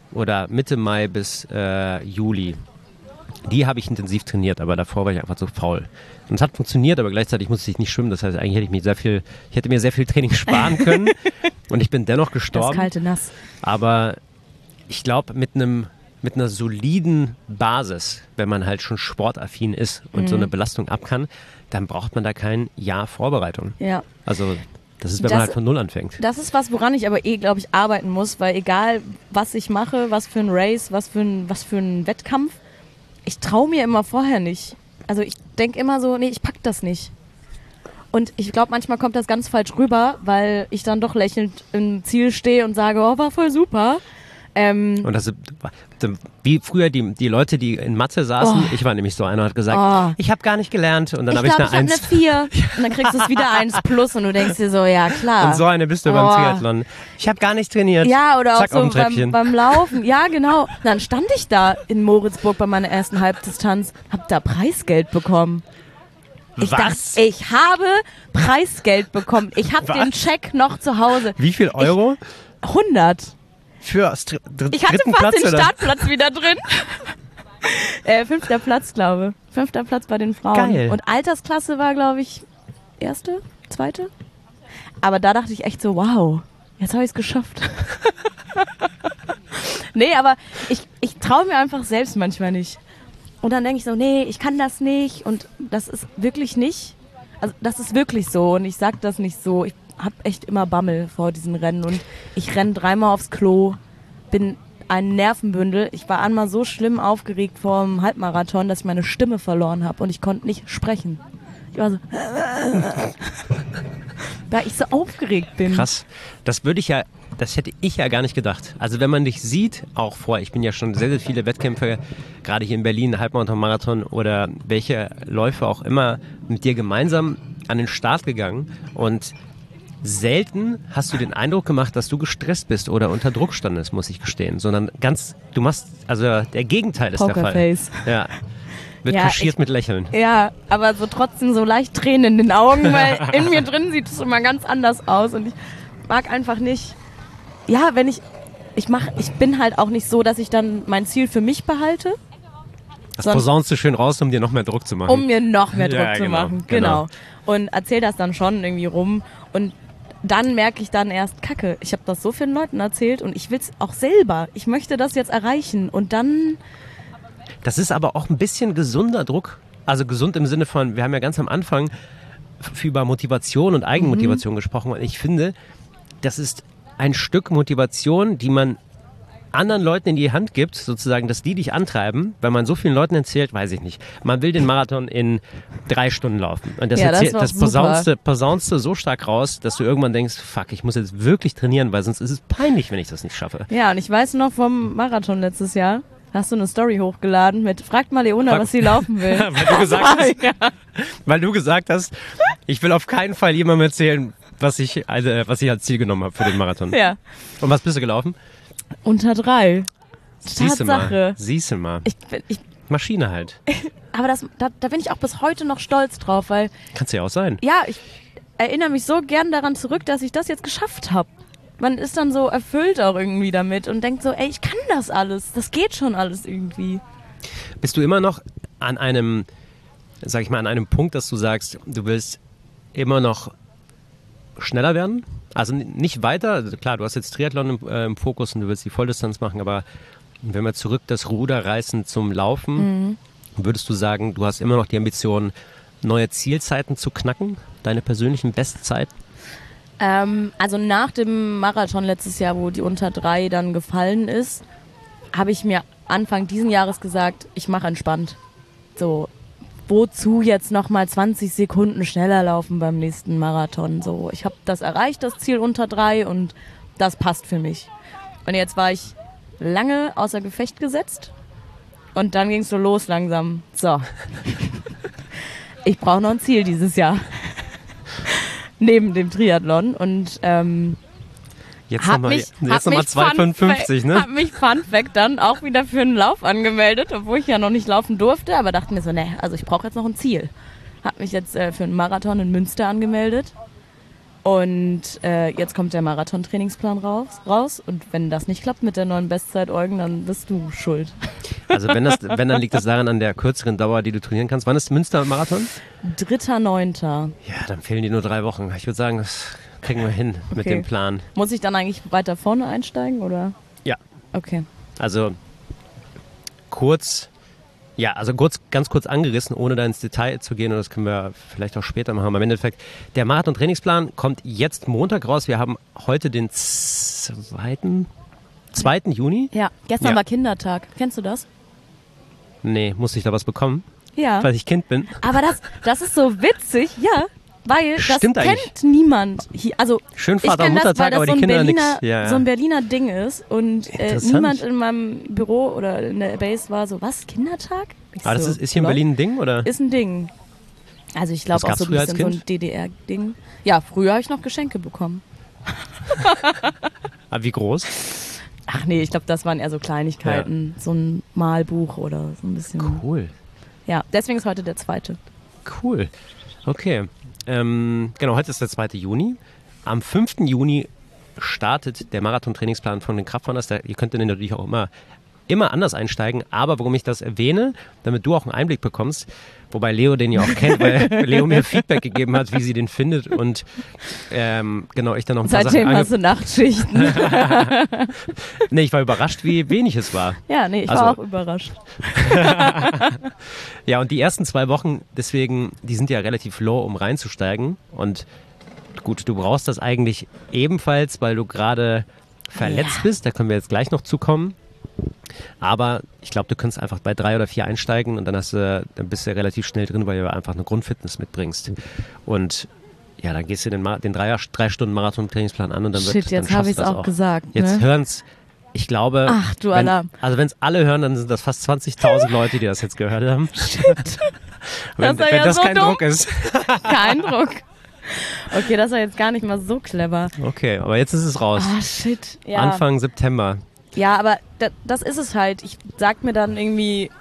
Juli, die habe ich intensiv trainiert, aber davor war ich einfach so faul. Und es hat funktioniert, aber gleichzeitig musste ich nicht schwimmen. Das heißt, eigentlich hätte mir sehr viel Training sparen können und ich bin dennoch gestorben. Das kalte Nass. Aber ich glaube, mit einer soliden Basis, wenn man halt schon sportaffin ist und so eine Belastung ab kann, dann braucht man da kein Jahr Vorbereitung. Ja. Also das ist, wenn man halt von Null anfängt. Das ist was, woran ich aber glaube ich, arbeiten muss, weil egal, was ich mache, was für ein Race, was für ein Wettkampf, ich traue mir immer vorher nicht. Also ich denke immer so, nee, ich pack das nicht. Und ich glaube, manchmal kommt das ganz falsch rüber, weil ich dann doch lächelnd im Ziel stehe und sage, oh, war voll super. Und das wie früher die Leute, die in Mathe saßen, ich war nämlich so einer, hat gesagt, ich habe gar nicht gelernt und dann habe ich eine 1. Ich habe eine 4 und dann kriegst du es wieder 1 plus und du denkst dir so, ja klar. Und so eine bist du beim Triathlon. Ich habe gar nicht trainiert. Ja, oder zack, auch so beim Laufen. Ja, genau. Dann stand ich da in Moritzburg bei meiner ersten Halbdistanz, hab da Preisgeld bekommen. Ich dachte, ich habe Preisgeld bekommen. Ich habe den Check noch zu Hause. Wie viel Euro? 100. Für ich hatte fast Platz, den oder? Startplatz wieder drin. 5. Platz, glaube ich. 5. Platz bei den Frauen. Geil. Und Altersklasse war, glaube ich, 1., 2. Aber da dachte ich echt so, wow, jetzt habe ich es geschafft. Nee, aber ich traue mir einfach selbst manchmal nicht. Und dann denke ich so, nee, ich kann das nicht. Und das ist wirklich nicht, also das ist wirklich so. Und ich sag das nicht so. Ich habe echt immer Bammel vor diesen Rennen. Und ich renne 3-mal aufs Klo, bin ein Nervenbündel. Ich war einmal so schlimm aufgeregt vor dem Halbmarathon, dass ich meine Stimme verloren habe. Und ich konnte nicht sprechen. Ich war so, da ich so aufgeregt bin. Krass. Das hätte ich ja gar nicht gedacht. Also wenn man dich sieht, auch ich bin ja schon sehr, sehr viele Wettkämpfe, gerade hier in Berlin, Halbmarathon, Marathon oder welche Läufe auch immer, mit dir gemeinsam an den Start gegangen und selten hast du den Eindruck gemacht, dass du gestresst bist oder unter Druck standest, muss ich gestehen, sondern der Gegenteil ist der Fall. Pokerface. Ja. Wird kaschiert mit Lächeln. Ja, aber so trotzdem so leicht Tränen in den Augen, weil in mir drin sieht es immer ganz anders aus und ich mag einfach nicht, ich bin halt auch nicht so, dass ich dann mein Ziel für mich behalte. Das posaunst du schön raus, um dir noch mehr Druck zu machen. Um mir noch mehr Druck zu machen, genau. Und erzähl das dann schon irgendwie rum und dann merke ich dann erst, Kacke, ich habe das so vielen Leuten erzählt und ich will es auch selber. Ich möchte das jetzt erreichen und dann... Das ist aber auch ein bisschen gesunder Druck. Also gesund im Sinne von, wir haben ja ganz am Anfang über Motivation und Eigenmotivation gesprochen und ich finde, das ist ein Stück Motivation, die man anderen Leuten in die Hand gibt, sozusagen, dass die dich antreiben, weil man so vielen Leuten erzählt, weiß ich nicht, man will den Marathon in 3 Stunden laufen. Und das posaunst du so stark raus, dass du irgendwann denkst, fuck, ich muss jetzt wirklich trainieren, weil sonst ist es peinlich, wenn ich das nicht schaffe. Ja, und ich weiß noch vom Marathon letztes Jahr, hast du eine Story hochgeladen mit, fragt mal Leona, was sie laufen will. Weil du gesagt hast, ich will auf keinen Fall jemandem erzählen, was ich als Ziel genommen habe für den Marathon. Ja. Und was bist du gelaufen? Unter 3. Tatsache. Siehst du mal. Maschine halt. Aber da bin ich auch bis heute noch stolz drauf, weil... Kannst du ja auch sein. Ja, ich erinnere mich so gern daran zurück, dass ich das jetzt geschafft habe. Man ist dann so erfüllt auch irgendwie damit und denkt so, ey, ich kann das alles. Das geht schon alles irgendwie. Bist du immer noch an einem Punkt, dass du sagst, du willst immer noch schneller werden? Also nicht weiter, also klar, du hast jetzt Triathlon im Fokus und du willst die Volldistanz machen, aber wenn wir zurück das Ruder reißen zum Laufen, würdest du sagen, du hast immer noch die Ambition, neue Zielzeiten zu knacken, deine persönlichen Bestzeiten? Also nach dem Marathon letztes Jahr, wo die unter 3 dann gefallen ist, habe ich mir Anfang diesen Jahres gesagt, ich mache entspannt. So, wozu jetzt nochmal 20 Sekunden schneller laufen beim nächsten Marathon? So, ich habe das erreicht, das Ziel unter 3 und das passt für mich. Und jetzt war ich lange außer Gefecht gesetzt und dann ging es so los langsam. So, ich brauche noch ein Ziel dieses Jahr. Neben dem Triathlon und Jetzt nochmal 2,55, ne? Hab mich Fun Fact dann auch wieder für einen Lauf angemeldet, obwohl ich ja noch nicht laufen durfte, aber dachte mir so, ne, also ich brauche jetzt noch ein Ziel. Hab mich jetzt für einen Marathon in Münster angemeldet und jetzt kommt der Marathon-Trainingsplan raus und wenn das nicht klappt mit der neuen Bestzeit, Eugen, dann bist du schuld. Also wenn dann liegt es daran an der kürzeren Dauer, die du trainieren kannst. Wann ist Münster-Marathon? 3.9. Ja, dann fehlen dir nur 3 Wochen. Ich würde sagen, das kriegen wir hin mit dem Plan. Muss ich dann eigentlich weiter vorne einsteigen, oder? Ja. Okay. Also ganz kurz angerissen, ohne da ins Detail zu gehen, und das können wir vielleicht auch später machen. Aber im Endeffekt, der Marathon-Trainingsplan kommt jetzt Montag raus. Wir haben heute den 2. Juni. Ja, gestern war Kindertag. Kennst du das? Nee, muss ich da was bekommen? Ja. Weil ich Kind bin. Aber das ist so witzig, ja. Weil Stimmt das eigentlich. kennt niemand. Also Schön ich Vater- und kenn das, Muttertag, weil das aber so die ein Kinder Berliner, nix. Ja. so ein Berliner Ding ist und Interessant. niemand in meinem Büro oder in der Base war so, was, Kindertag? Aber das ist hier in Berlin ein Ding, oder? Ist ein Ding. Also ich glaube auch so ein bisschen so ein DDR-Ding. Ja, früher habe ich noch Geschenke bekommen. Aber wie groß? Ach nee, ich glaube, das waren eher so Kleinigkeiten. Ja. So ein Malbuch oder so ein bisschen. Cool. Ja, deswegen ist heute der 2. Cool. Okay. Genau, heute ist der 2. Juni. Am 5. Juni startet der Marathon-Trainingsplan von den Kraftrunners. Ihr könnt den natürlich auch immer anders einsteigen. Aber warum ich das erwähne, damit du auch einen Einblick bekommst, wobei Leo den ja auch kennt, weil Leo mir Feedback gegeben hat, wie sie den findet. Und genau, ich dann noch ein paar Seitdem Sachen hast du Nachtschichten. Nee, ich war überrascht, wie wenig es war. Ja, nee, ich war auch überrascht. Ja, und die ersten 2 Wochen, deswegen, die sind ja relativ low, um reinzusteigen. Und gut, du brauchst das eigentlich ebenfalls, weil du gerade verletzt bist. Da können wir jetzt gleich noch zukommen. Aber ich glaube, du kannst einfach bei 3 oder 4 einsteigen und dann bist du relativ schnell drin, weil du einfach eine Grundfitness mitbringst. Und ja, dann gehst du den 3 Stunden Marathon-Trainingsplan an und dann Shit, jetzt habe ich es auch gesagt. Jetzt ne? hören's. Ich glaube, ach du Alarm. Also wenn es alle hören, dann sind das fast 20.000 Leute, die das jetzt gehört haben. Shit. wenn das so kein dumm. Druck ist. Kein Druck. Okay, das war jetzt gar nicht mal so clever. Okay, aber jetzt ist es raus. Ah, shit. Ja. Anfang September. Ja, aber das ist es halt. Ich sag mir dann irgendwie,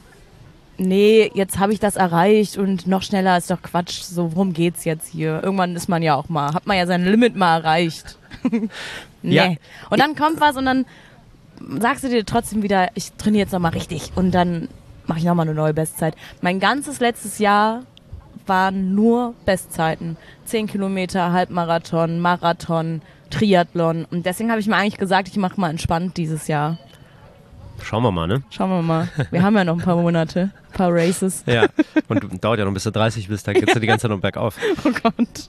nee, jetzt habe ich das erreicht und noch schneller ist doch Quatsch. So, worum geht's jetzt hier? Irgendwann ist man ja auch mal, hat man ja sein Limit mal erreicht. Nee. Ja. Und dann kommt was und dann sagst du dir trotzdem wieder, ich trainiere jetzt nochmal richtig und dann mache ich nochmal eine neue Bestzeit. Mein ganzes letztes Jahr waren nur Bestzeiten. 10 Kilometer, Halbmarathon, Marathon, Triathlon. Und deswegen habe ich mir eigentlich gesagt, ich mache mal entspannt dieses Jahr. Schauen wir mal, ne? Schauen wir mal. Wir haben ja noch ein paar Monate, ein paar Races. Ja, und dauert ja noch bis du 30 bist, da geht's ja die ganze Zeit noch bergauf. Oh Gott.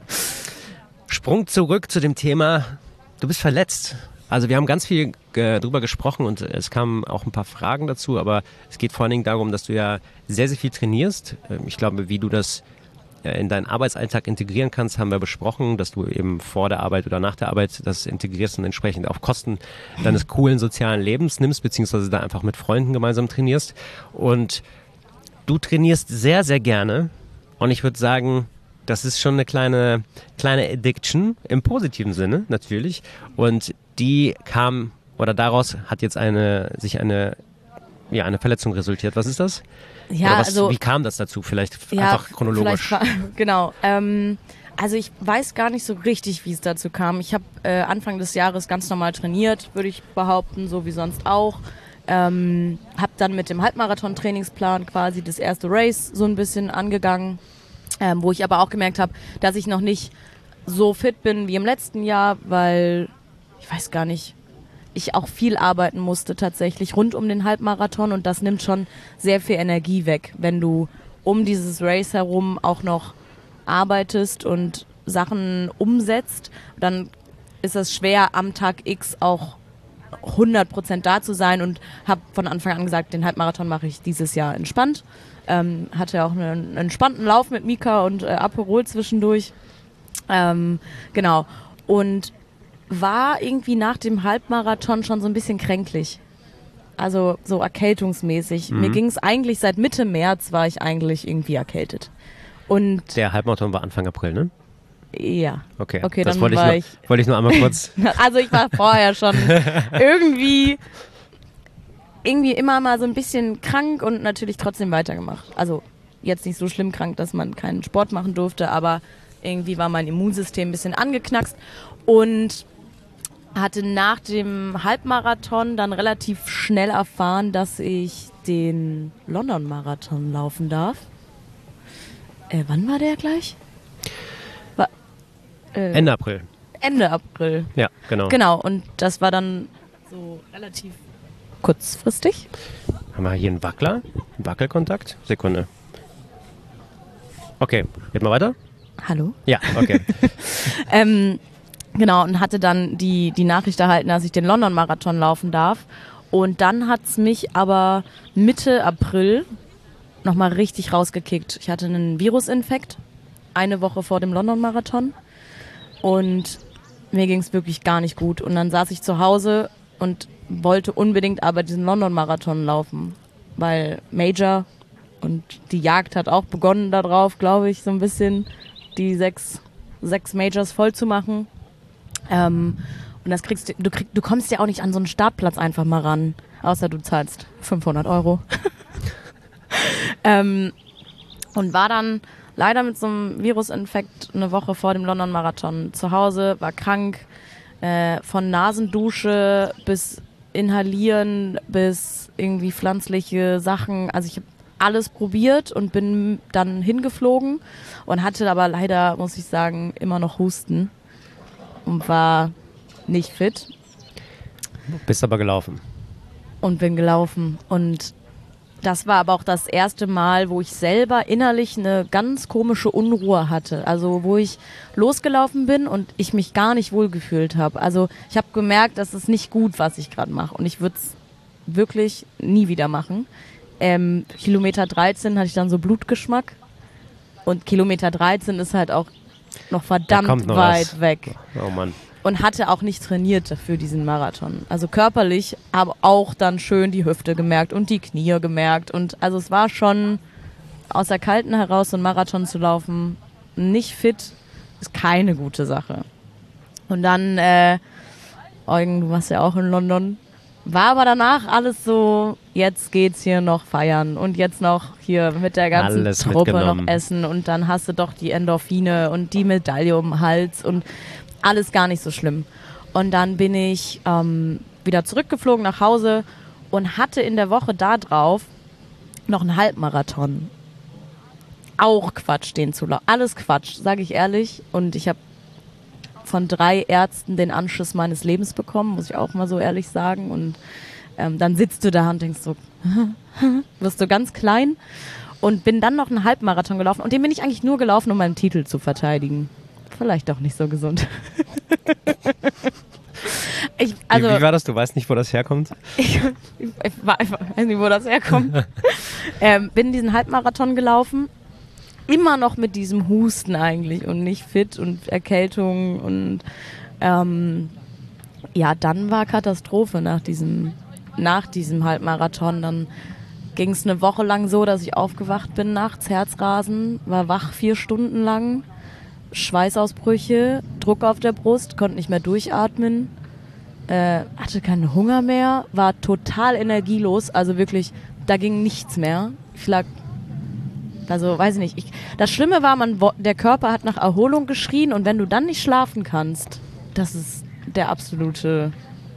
Sprung zurück zu dem Thema, du bist verletzt. Also wir haben ganz viel drüber gesprochen und es kamen auch ein paar Fragen dazu, aber es geht vor allen Dingen darum, dass du ja sehr, sehr viel trainierst. Ich glaube, wie du das in deinen Arbeitsalltag integrieren kannst, haben wir besprochen, dass du eben vor der Arbeit oder nach der Arbeit das integrierst und entsprechend auf Kosten deines coolen sozialen Lebens nimmst, beziehungsweise da einfach mit Freunden gemeinsam trainierst. Und du trainierst sehr, sehr gerne und ich würde sagen, das ist schon eine kleine Addiction im positiven Sinne natürlich und die kam oder daraus hat jetzt eine Verletzung resultiert. Was ist das? Ja, wie kam das dazu? Vielleicht einfach chronologisch. Genau. Also ich weiß gar nicht so richtig, wie es dazu kam. Ich habe Anfang des Jahres ganz normal trainiert, würde ich behaupten, so wie sonst auch. Habe dann mit dem Halbmarathon-Trainingsplan quasi das erste Race so ein bisschen angegangen, wo ich aber auch gemerkt habe, dass ich noch nicht so fit bin wie im letzten Jahr, weil ich weiß gar nicht, ich auch viel arbeiten musste tatsächlich rund um den Halbmarathon und das nimmt schon sehr viel Energie weg, wenn du um dieses Race herum auch noch arbeitest und Sachen umsetzt, dann ist es schwer am Tag X auch 100% da zu sein und habe von Anfang an gesagt, den Halbmarathon mache ich dieses Jahr entspannt. Hatte auch einen entspannten Lauf mit Mika und Aperol zwischendurch. Genau. Und war irgendwie nach dem Halbmarathon schon so ein bisschen kränklich. Also so erkältungsmäßig. Mir ging es eigentlich seit Mitte März war ich eigentlich irgendwie erkältet. Und der Halbmarathon war Anfang April, ne? Ja. Okay, das dann wollte ich nur einmal kurz... Also ich war vorher schon irgendwie immer mal so ein bisschen krank und natürlich trotzdem weitergemacht. Also jetzt nicht so schlimm krank, dass man keinen Sport machen durfte, aber irgendwie war mein Immunsystem ein bisschen angeknackst und hatte nach dem Halbmarathon dann relativ schnell erfahren, dass ich den London-Marathon laufen darf. Wann war der gleich? Ende April. Ende April. Ja, genau. Genau, und das war dann so relativ kurzfristig. Haben wir hier einen Wackler? Einen Wackelkontakt? Sekunde. Okay, geht mal weiter? Hallo? Ja, okay. Genau, und hatte dann die Nachricht erhalten, dass ich den London-Marathon laufen darf. Und dann hat es mich aber Mitte April nochmal richtig rausgekickt. Ich hatte einen Virusinfekt, eine Woche vor dem London-Marathon. Und mir ging es wirklich gar nicht gut. Und dann saß ich zu Hause und wollte unbedingt aber diesen London-Marathon laufen. Weil Major und die Jagd hat auch begonnen darauf, glaube ich, so ein bisschen die sechs Majors voll zu machen. Und das du kommst ja auch nicht an so einen Startplatz einfach mal ran, außer du zahlst 500 €. Und war dann leider mit so einem Virusinfekt eine Woche vor dem London-Marathon zu Hause, war krank, von Nasendusche bis Inhalieren bis irgendwie pflanzliche Sachen. Also ich habe alles probiert und bin dann hingeflogen und hatte aber leider, muss ich sagen, immer noch Husten und war nicht fit. Bist aber gelaufen. Und bin gelaufen. Und das war aber auch das erste Mal, wo ich selber innerlich eine ganz komische Unruhe hatte. Also wo ich losgelaufen bin und ich mich gar nicht wohlgefühlt habe. Also ich habe gemerkt, das ist nicht gut, was ich gerade mache. Und ich würde es wirklich nie wieder machen. Kilometer 13 hatte ich dann so Blutgeschmack. Und Kilometer 13 ist halt auch noch verdammt weit weg. Oh Mann. Und hatte auch nicht trainiert für diesen Marathon. Also körperlich, aber auch dann schön die Hüfte gemerkt und die Knie gemerkt. Und also es war schon aus der Kalten heraus, so einen Marathon zu laufen, nicht fit, ist keine gute Sache. Und dann, Eugen, du warst ja auch in London, war aber danach alles so, jetzt geht's hier noch feiern und jetzt noch hier mit der ganzen alles Truppe noch essen und dann hast du doch die Endorphine und die Medaille um den Hals und alles gar nicht so schlimm. Und dann bin ich wieder zurückgeflogen nach Hause und hatte in der Woche da drauf noch einen Halbmarathon. Auch Quatsch, den zu laufen. Alles Quatsch, sage ich ehrlich. Und ich habe von 3 Ärzten den Anschiss meines Lebens bekommen, muss ich auch mal so ehrlich sagen. Und dann sitzt du da und denkst so, wirst du ganz klein. Und bin dann noch einen Halbmarathon gelaufen. Und den bin ich eigentlich nur gelaufen, um meinen Titel zu verteidigen. Vielleicht doch nicht so gesund. Wie war das? Du weißt nicht, wo das herkommt? Ich weiß nicht, wo das herkommt. Bin diesen Halbmarathon gelaufen. Immer noch mit diesem Husten eigentlich und nicht fit und Erkältung. Und ja, dann war Katastrophe nach diesem Halbmarathon. Dann ging es eine Woche lang so, dass ich aufgewacht bin nachts, Herzrasen, war wach 4 Stunden lang. Schweißausbrüche, Druck auf der Brust, konnte nicht mehr durchatmen, hatte keinen Hunger mehr, war total energielos, also wirklich, da ging nichts mehr. Ich lag, also weiß ich nicht, das Schlimme war, der Körper hat nach Erholung geschrien und wenn du dann nicht schlafen kannst, das ist der absolute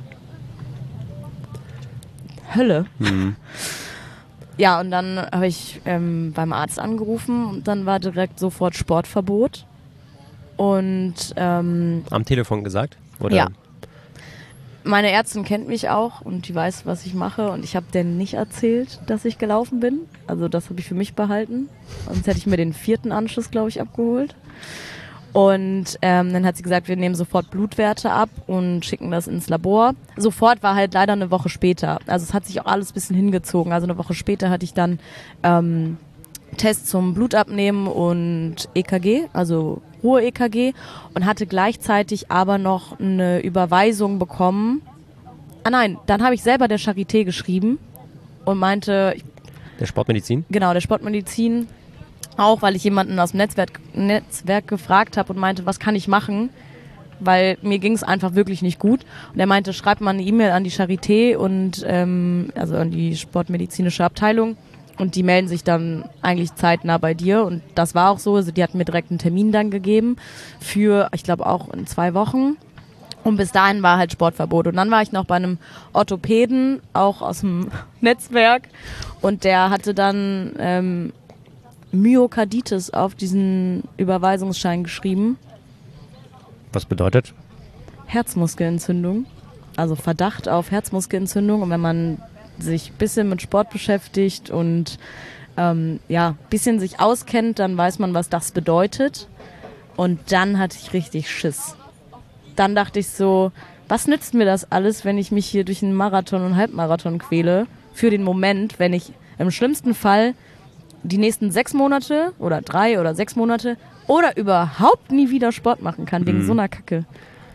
Hölle. Mhm. Ja, und dann habe ich beim Arzt angerufen und dann war direkt sofort Sportverbot. Und am Telefon gesagt? Oder? Ja. Meine Ärztin kennt mich auch und die weiß, was ich mache und ich habe denen nicht erzählt, dass ich gelaufen bin. Also das habe ich für mich behalten. Sonst hätte ich mir den 4. Anschluss, glaube ich, abgeholt. Und dann hat sie gesagt, wir nehmen sofort Blutwerte ab und schicken das ins Labor. Sofort war halt leider eine Woche später. Also es hat sich auch alles ein bisschen hingezogen. Also eine Woche später hatte ich dann Test zum Blutabnehmen und EKG, also Ruhe-EKG und hatte gleichzeitig aber noch eine Überweisung bekommen. Nein, dann habe ich selber der Charité geschrieben und meinte... Der Sportmedizin? Genau, der Sportmedizin Auch weil ich jemanden aus dem Netzwerk gefragt habe und meinte, was kann ich machen? Weil mir ging es einfach wirklich nicht gut. Und er meinte, schreib mal eine E-Mail an die Charité und also an die sportmedizinische Abteilung und die melden sich dann eigentlich zeitnah bei dir. Und das war auch so. Also die hatten mir direkt einen Termin dann gegeben für, ich glaube auch in 2 Wochen. Und bis dahin war halt Sportverbot. Und dann war ich noch bei einem Orthopäden, auch aus dem Netzwerk. Und der hatte dann Myokarditis auf diesen Überweisungsschein geschrieben. Was bedeutet? Herzmuskelentzündung. Also Verdacht auf Herzmuskelentzündung. Und wenn man sich ein bisschen mit Sport beschäftigt und ein bisschen sich auskennt, dann weiß man, was das bedeutet. Und dann hatte ich richtig Schiss. Dann dachte ich so, was nützt mir das alles, wenn ich mich hier durch einen Marathon und Halbmarathon quäle? Für den Moment, wenn ich im schlimmsten Fall die nächsten 6 Monate oder 3 oder 6 Monate oder überhaupt nie wieder Sport machen kann, wegen so einer Kacke.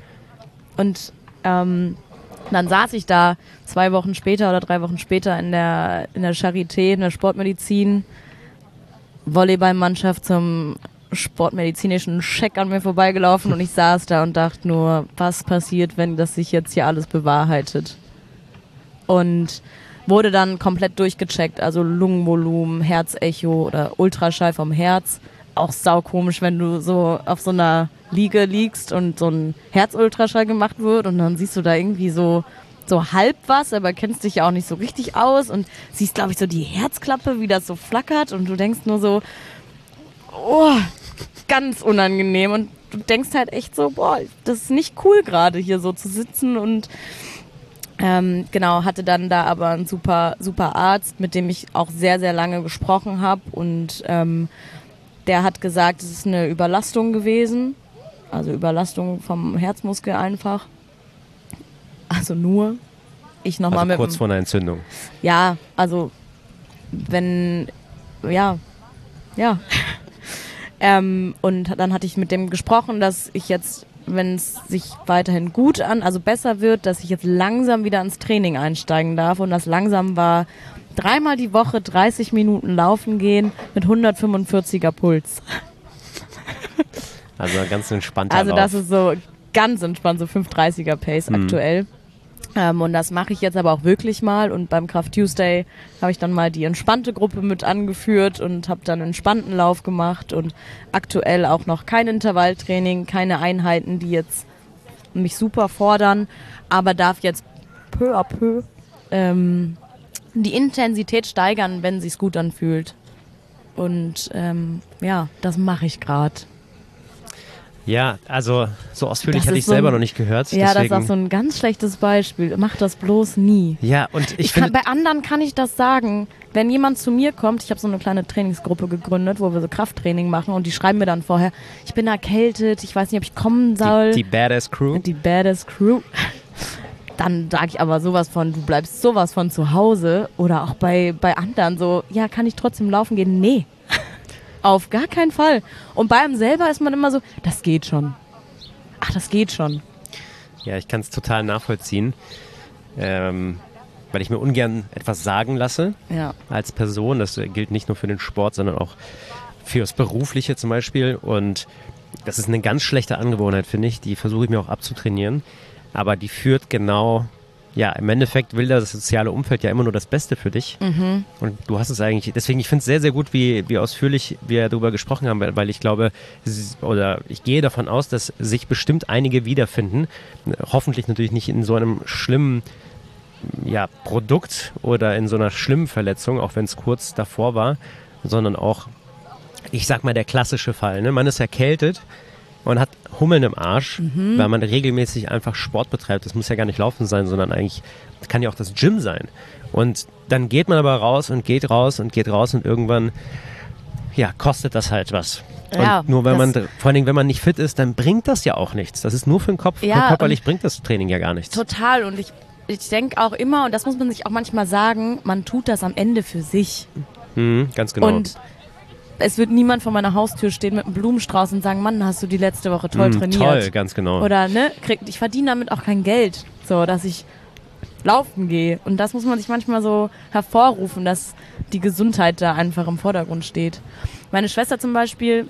Und dann saß ich da 2 Wochen später oder 3 Wochen später in der Charité, in der Sportmedizin, Volleyballmannschaft zum sportmedizinischen Check an mir vorbeigelaufen und ich saß da und dachte nur, was passiert, wenn das sich jetzt hier alles bewahrheitet? Und wurde dann komplett durchgecheckt, also Lungenvolumen, Herzecho oder Ultraschall vom Herz. Auch saukomisch, wenn du so auf so einer Liege liegst und so ein Herzultraschall gemacht wird und dann siehst du da irgendwie so halb was, aber kennst dich ja auch nicht so richtig aus und siehst, glaube ich, so die Herzklappe, wie das so flackert und du denkst nur so, oh, ganz unangenehm und du denkst halt echt so, boah, das ist nicht cool gerade hier so zu sitzen und hatte dann da aber einen super, super Arzt, mit dem ich auch sehr, sehr lange gesprochen habe und der hat gesagt, es ist eine Überlastung gewesen, also Überlastung vom Herzmuskel einfach, also nur ich nochmal mit kurz vor einer Entzündung. Ja, also und dann hatte ich mit dem gesprochen, dass ich jetzt, wenn es sich weiterhin also besser wird, dass ich jetzt langsam wieder ins Training einsteigen darf. Und das langsam war 3-mal die Woche 30 Minuten laufen gehen mit 145er Puls. Also ganz entspannter Also Lauf. das ist so ganz entspannt, so 5:30er Pace aktuell. Und das mache ich jetzt aber auch wirklich mal. Und beim Kraft Tuesday habe ich dann mal die entspannte Gruppe mit angeführt und habe dann einen entspannten Lauf gemacht. Und aktuell auch noch kein Intervalltraining, keine Einheiten, die jetzt mich super fordern. Aber darf jetzt peu à peu die Intensität steigern, wenn sich's gut anfühlt. Und das mache ich gerade. Ja, also so ausführlich hatte ich selber noch nicht gehört. Ja, deswegen. das ist auch so ein ganz schlechtes Beispiel. Mach das bloß nie. Ja, und ich finde... Bei anderen kann ich das sagen. Wenn jemand zu mir kommt, ich habe so eine kleine Trainingsgruppe gegründet, wo wir so Krafttraining machen und die schreiben mir dann vorher, ich bin erkältet, ich weiß nicht, ob ich kommen soll. Die Badass Crew? Die Badass Crew. Dann sage ich aber sowas von, du bleibst sowas von zu Hause. Oder auch bei anderen so, ja, kann ich trotzdem laufen gehen? Nee. Auf gar keinen Fall. Und bei einem selber ist man immer so, das geht schon. Ach, das geht schon. Ja, ich kann es total nachvollziehen, weil ich mir ungern etwas sagen lasse als Person. Das gilt nicht nur für den Sport, sondern auch fürs Berufliche zum Beispiel. Und das ist eine ganz schlechte Angewohnheit, finde ich. Die versuche ich mir auch abzutrainieren. Aber die führt genau... Ja, im Endeffekt will das soziale Umfeld ja immer nur das Beste für dich. Mhm. Und du hast es eigentlich, deswegen, ich finde es sehr, sehr gut, wie ausführlich wir darüber gesprochen haben, weil ich glaube, oder ich gehe davon aus, dass sich bestimmt einige wiederfinden. Hoffentlich natürlich nicht in so einem schlimmen Produkt oder in so einer schlimmen Verletzung, auch wenn es kurz davor war, sondern auch, ich sag mal, der klassische Fall. Ne? Man ist erkältet. Man hat Hummeln im Arsch, weil man regelmäßig einfach Sport betreibt. Das muss ja gar nicht Laufen sein, sondern eigentlich kann ja auch das Gym sein. Und dann geht man aber raus und geht raus und irgendwann, kostet das halt was. Ja, und nur vor allen Dingen, wenn man nicht fit ist, dann bringt das ja auch nichts. Das ist nur für den Kopf. Ja, körperlich bringt das Training ja gar nichts. Total. Und ich denke auch immer, und das muss man sich auch manchmal sagen, man tut das am Ende für sich. Ganz genau. Und es wird niemand vor meiner Haustür stehen mit einem Blumenstrauß und sagen, Mann, hast du die letzte Woche toll trainiert. Toll, ganz genau. Oder, ich verdiene damit auch kein Geld. So, dass ich laufen gehe. Und das muss man sich manchmal so hervorrufen, dass die Gesundheit da einfach im Vordergrund steht. Meine Schwester zum Beispiel,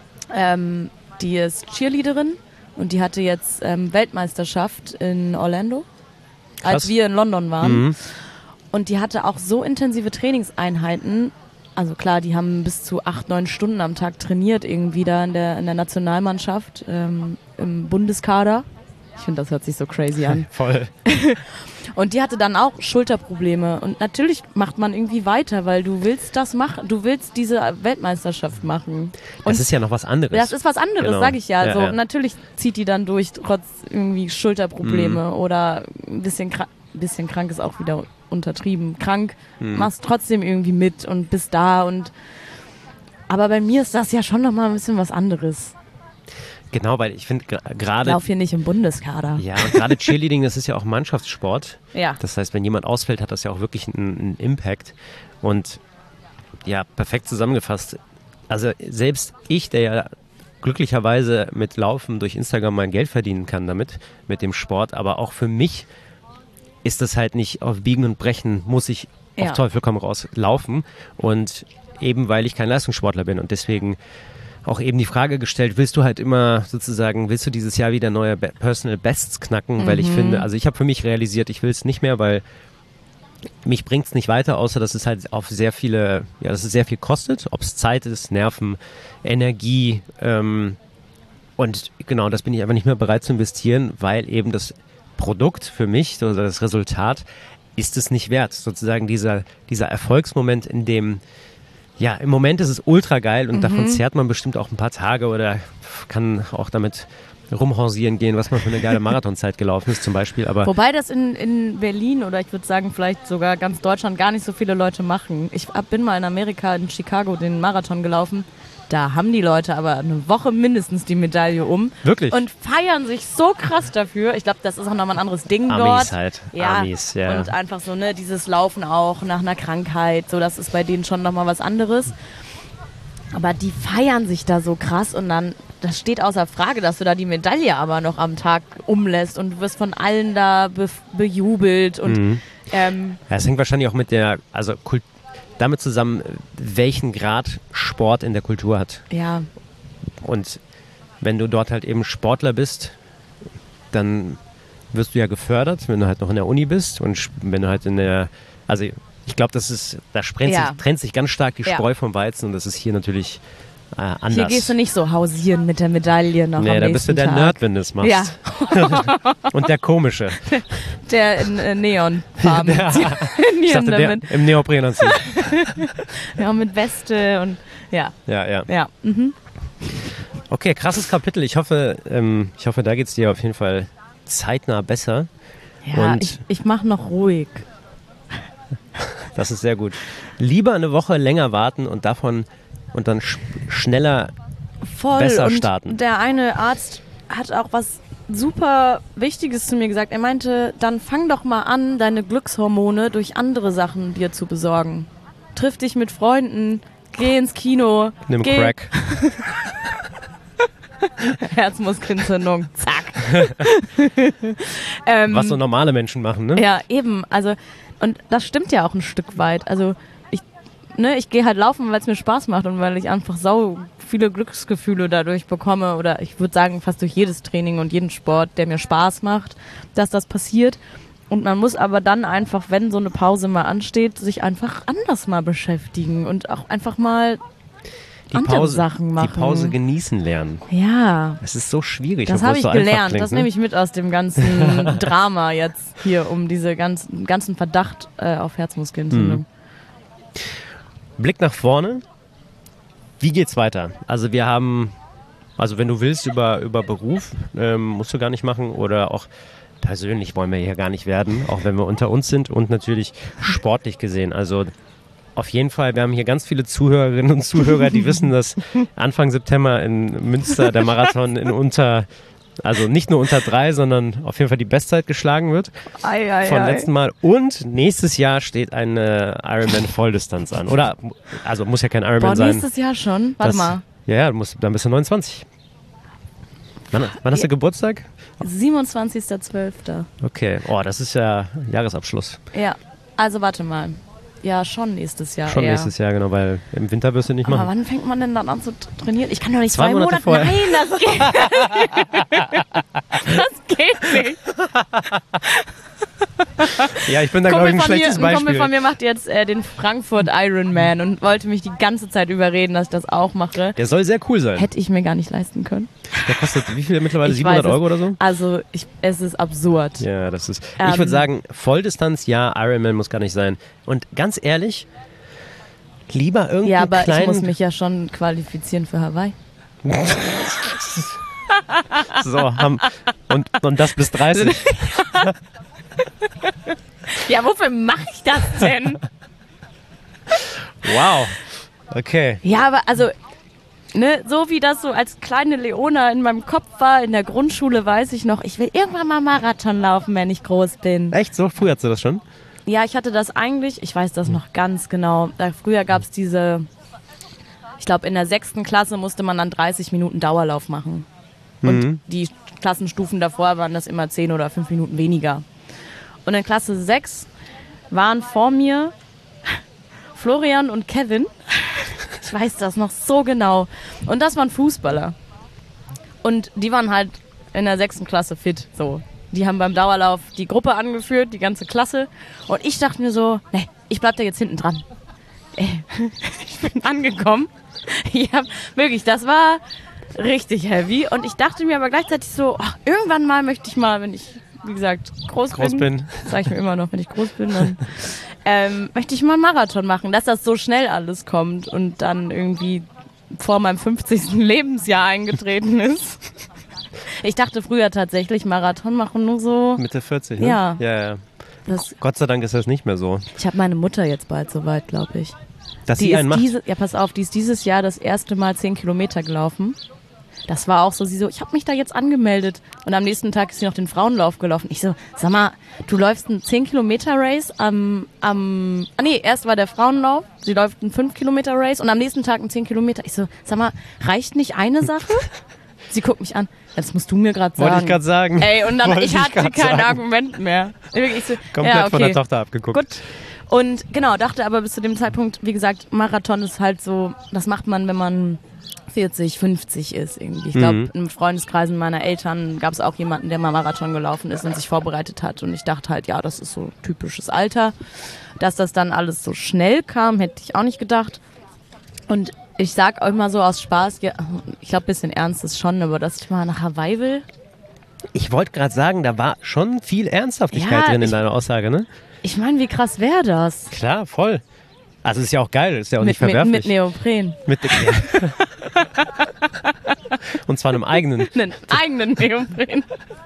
die ist Cheerleaderin und die hatte jetzt Weltmeisterschaft in Orlando, als wir in London waren. Mhm. Und die hatte auch so intensive Trainingseinheiten. Also klar, die haben bis zu 8-9 Stunden am Tag trainiert irgendwie da in der Nationalmannschaft, im Bundeskader. Ich finde, das hört sich so crazy an. Voll. Und die hatte dann auch Schulterprobleme. Und natürlich macht man irgendwie weiter, weil du willst das machen. Du willst diese Weltmeisterschaft machen. Und das ist ja noch was anderes. Das ist was anderes, genau. Sag ich ja. Ja, so, ja. Natürlich zieht die dann durch, trotz irgendwie Schulterprobleme oder ein bisschen krank ist auch wieder untertrieben. Krank, machst trotzdem irgendwie mit und bist da. Aber bei mir ist das ja schon nochmal ein bisschen was anderes. Genau, weil ich finde gerade... Ich laufe hier nicht im Bundeskader. Ja, und gerade Cheerleading, das ist ja auch Mannschaftssport. Ja. Das heißt, wenn jemand ausfällt, hat das ja auch wirklich einen Impact. Und ja, perfekt zusammengefasst. Also selbst ich, der ja glücklicherweise mit Laufen durch Instagram mein Geld verdienen kann damit, mit dem Sport, aber auch für mich ist das halt nicht auf Biegen und Brechen, muss ich auf Teufel komm raus laufen. Und eben, weil ich kein Leistungssportler bin und deswegen auch eben die Frage gestellt, willst du dieses Jahr wieder neue Personal Bests knacken? Weil ich finde, also ich habe für mich realisiert, ich will es nicht mehr, weil mich bringt es nicht weiter, außer dass es halt auf sehr viele, dass es sehr viel kostet, ob es Zeit ist, Nerven, Energie und genau, das bin ich einfach nicht mehr bereit zu investieren, weil eben das Produkt für mich, also das Resultat, ist es nicht wert. Sozusagen dieser Erfolgsmoment, in dem im Moment ist es ultra geil und davon zehrt man bestimmt auch ein paar Tage oder kann auch damit rumhorsieren gehen, was man für eine geile Marathonzeit gelaufen ist zum Beispiel. Aber wobei das in Berlin oder ich würde sagen vielleicht sogar ganz Deutschland gar nicht so viele Leute machen. Ich bin mal in Amerika, in Chicago, den Marathon gelaufen. Da haben die Leute aber eine Woche mindestens die Medaille um. Wirklich? Und feiern sich so krass dafür. Ich glaube, das ist auch nochmal ein anderes Ding Amis dort. Halt. Ja, Amis, ja. Und einfach so, dieses Laufen auch nach einer Krankheit. So, das ist bei denen schon nochmal was anderes. Aber die feiern sich da so krass und dann, das steht außer Frage, dass du da die Medaille aber noch am Tag umlässt und du wirst von allen da bejubelt. Und, es hängt wahrscheinlich auch mit damit zusammen, welchen Grad Sport in der Kultur hat. Ja. Und wenn du dort halt eben Sportler bist, dann wirst du ja gefördert, wenn du halt noch in der Uni bist und wenn du halt ich glaube, da trennt sich ganz stark die Spreu vom Weizen und das ist hier natürlich anders. Hier gehst du nicht so hausieren mit der Medaille noch am nächsten Tag. Da bist du der Nerd, wenn du es machst. Ja. Und der Komische. Der in Neonfarben. Ich dachte, der im Neoprenanzug. Ja, mit Weste und ja. Ja. Mhm. Okay, krasses Kapitel. Ich hoffe, da geht es dir auf jeden Fall zeitnah besser. Ja, ich mache noch ruhig. Das ist sehr gut. Lieber eine Woche länger warten und dann schneller besser starten. Und der eine Arzt hat auch was super Wichtiges zu mir gesagt. Er meinte, dann fang doch mal an, deine Glückshormone durch andere Sachen dir zu besorgen. Triff dich mit Freunden, geh ins Kino. Nimm Crack. Herzmuskelentzündung, zack. Was so normale Menschen machen, ne? Ja, eben. Also, und das stimmt ja auch ein Stück weit. Also ich gehe halt laufen, weil es mir Spaß macht und weil ich einfach sau viele Glücksgefühle dadurch bekomme oder ich würde sagen fast durch jedes Training und jeden Sport, der mir Spaß macht, dass das passiert. Und man muss aber dann einfach, wenn so eine Pause mal ansteht, sich einfach anders mal beschäftigen und auch einfach mal andere Sachen machen. Die Pause genießen lernen. Ja. Es ist so schwierig. Das habe ich gelernt. Das nehme ich mit aus dem ganzen Drama jetzt hier um diese ganzen Verdacht auf Herzmuskelentzündung. Blick nach vorne. Wie geht's weiter? Also wenn du willst über Beruf, musst du gar nicht machen oder auch persönlich wollen wir hier gar nicht werden, auch wenn wir unter uns sind und natürlich sportlich gesehen. Also auf jeden Fall, wir haben hier ganz viele Zuhörerinnen und Zuhörer, die wissen, dass Anfang September in Münster der Marathon nicht nur unter 3, sondern auf jeden Fall die Bestzeit geschlagen wird vom letzten Mal. Und nächstes Jahr steht eine Ironman Volldistanz an. Oder, also muss ja kein Ironman sein. Nächstes Jahr schon? Warte mal. Ja, dann bist du 29. Wann hast du Geburtstag? 27.12. Okay, das ist ja Jahresabschluss. Ja, also warte mal. Ja, schon nächstes Jahr. Schon nächstes Jahr, genau, weil im Winter wirst du nicht machen. Aber wann fängt man denn dann an zu trainieren? Ich kann doch nicht 2 Monate vorher. Nein, das geht Das geht nicht. Ja, ich bin da, glaube ich, ein schlechtes Beispiel. Ein Kumpel von mir macht jetzt den Frankfurt Ironman und wollte mich die ganze Zeit überreden, dass ich das auch mache. Der soll sehr cool sein. Hätte ich mir gar nicht leisten können. Der kostet wie viel mittlerweile? 700 Euro oder so? Also, es ist absurd. Ja, das ist... Ich würde sagen, Volldistanz, ja, Ironman muss gar nicht sein. Und ganz ehrlich, lieber irgendwie Ja, aber kleinen... ich muss mich ja schon qualifizieren für Hawaii. So, und das bis 30. Ja, wofür mache ich das denn? Wow. Okay. Ja, aber also, ne, so wie das so als kleine Leona in meinem Kopf war, in der Grundschule weiß ich noch, ich will irgendwann mal Marathon laufen, wenn ich groß bin. Echt? So früh hattest du das schon? Ja, ich hatte das eigentlich, ich weiß das noch ganz genau. Früher gab es ich glaube in der 6. Klasse musste man dann 30 Minuten Dauerlauf machen. Und die Klassenstufen davor waren das immer 10 oder 5 Minuten weniger. Und in Klasse 6 waren vor mir Florian und Kevin. Ich weiß das noch so genau. Und das waren Fußballer. Und die waren halt in der 6. Klasse fit. So. Die haben beim Dauerlauf die Gruppe angeführt, die ganze Klasse. Und ich dachte mir so, nee, ich bleib da jetzt hinten dran. Ich bin angekommen. Ja, wirklich, das war richtig heavy. Und ich dachte mir aber gleichzeitig so, irgendwann mal möchte ich mal, wenn ich, wie gesagt, groß bin. Sag ich mir immer noch, wenn ich groß bin, dann möchte ich mal einen Marathon machen, dass das so schnell alles kommt und dann irgendwie vor meinem 50. Lebensjahr eingetreten ist. Ich dachte früher tatsächlich, Marathon machen nur so... Mitte 40, ne? Ja. Ja. Gott sei Dank ist das nicht mehr so. Ich habe meine Mutter jetzt bald soweit, glaube ich. Dass sie einen macht? Ja, pass auf, die ist dieses Jahr das erste Mal 10 Kilometer gelaufen. Das war auch so, sie so, ich habe mich da jetzt angemeldet. Und am nächsten Tag ist sie noch den Frauenlauf gelaufen. Ich so, sag mal, du läufst einen 10-Kilometer-Race erst war der Frauenlauf, sie läuft einen 5-Kilometer-Race und am nächsten Tag einen 10 Kilometer. Ich so, sag mal, reicht nicht eine Sache? Sie guckt mich an, das musst du mir gerade sagen. Wollte ich gerade sagen. Ey, und dann, ich hatte kein Argument mehr. Ich so, komplett von der Tochter abgeguckt. Gut. Und genau, dachte aber bis zu dem Zeitpunkt, wie gesagt, Marathon ist halt so, das macht man, wenn man 40, 50 ist irgendwie. Ich glaube, in Freundeskreisen meiner Eltern gab es auch jemanden, der mal Marathon gelaufen ist und sich vorbereitet hat. Und ich dachte halt, ja, das ist so typisches Alter. Dass das dann alles so schnell kam, hätte ich auch nicht gedacht. Und ich sag euch mal so aus Spaß, ja, ich glaube, ein bisschen ernst ist schon, aber dass ich mal nach Hawaii will. Ich wollte gerade sagen, da war schon viel Ernsthaftigkeit drin in deiner Aussage, ne? Ich meine, wie krass wäre das? Klar, voll. Also ist ja auch geil, ist ja auch nicht verwerflich. Mit Neopren. Und zwar einem eigenen. Einen eigenen Neopren.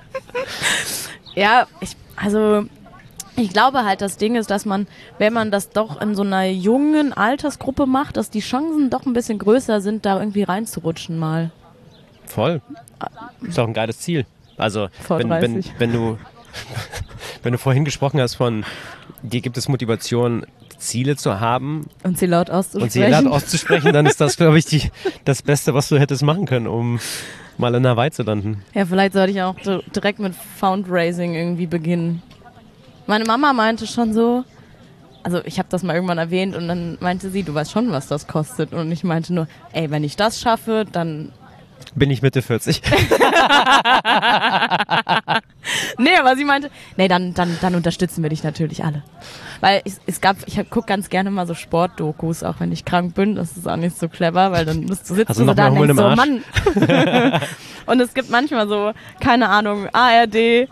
Ja, ich glaube halt, das Ding ist, dass man, wenn man das doch in so einer jungen Altersgruppe macht, dass die Chancen doch ein bisschen größer sind, da irgendwie reinzurutschen mal. Voll. Ist auch ein geiles Ziel. Also, wenn du vorhin gesprochen hast von, dir gibt es Motivation, Ziele zu haben. Und sie laut auszusprechen. Dann ist das, glaube ich, das Beste, was du hättest machen können, um mal in Hawaii zu landen. Ja, vielleicht sollte ich auch direkt mit Fundraising irgendwie beginnen. Meine Mama meinte schon so, also ich habe das mal irgendwann erwähnt und dann meinte sie, du weißt schon, was das kostet. Und ich meinte nur, ey, wenn ich das schaffe, dann... Bin ich Mitte 40. Nee, aber sie meinte, nee, dann unterstützen wir dich natürlich alle. Weil ich gucke ganz gerne mal so Sportdokus, auch wenn ich krank bin. Das ist auch nicht so clever, weil dann sitzt du so da und denkst so, Mann. Und es gibt manchmal so, keine Ahnung, ARD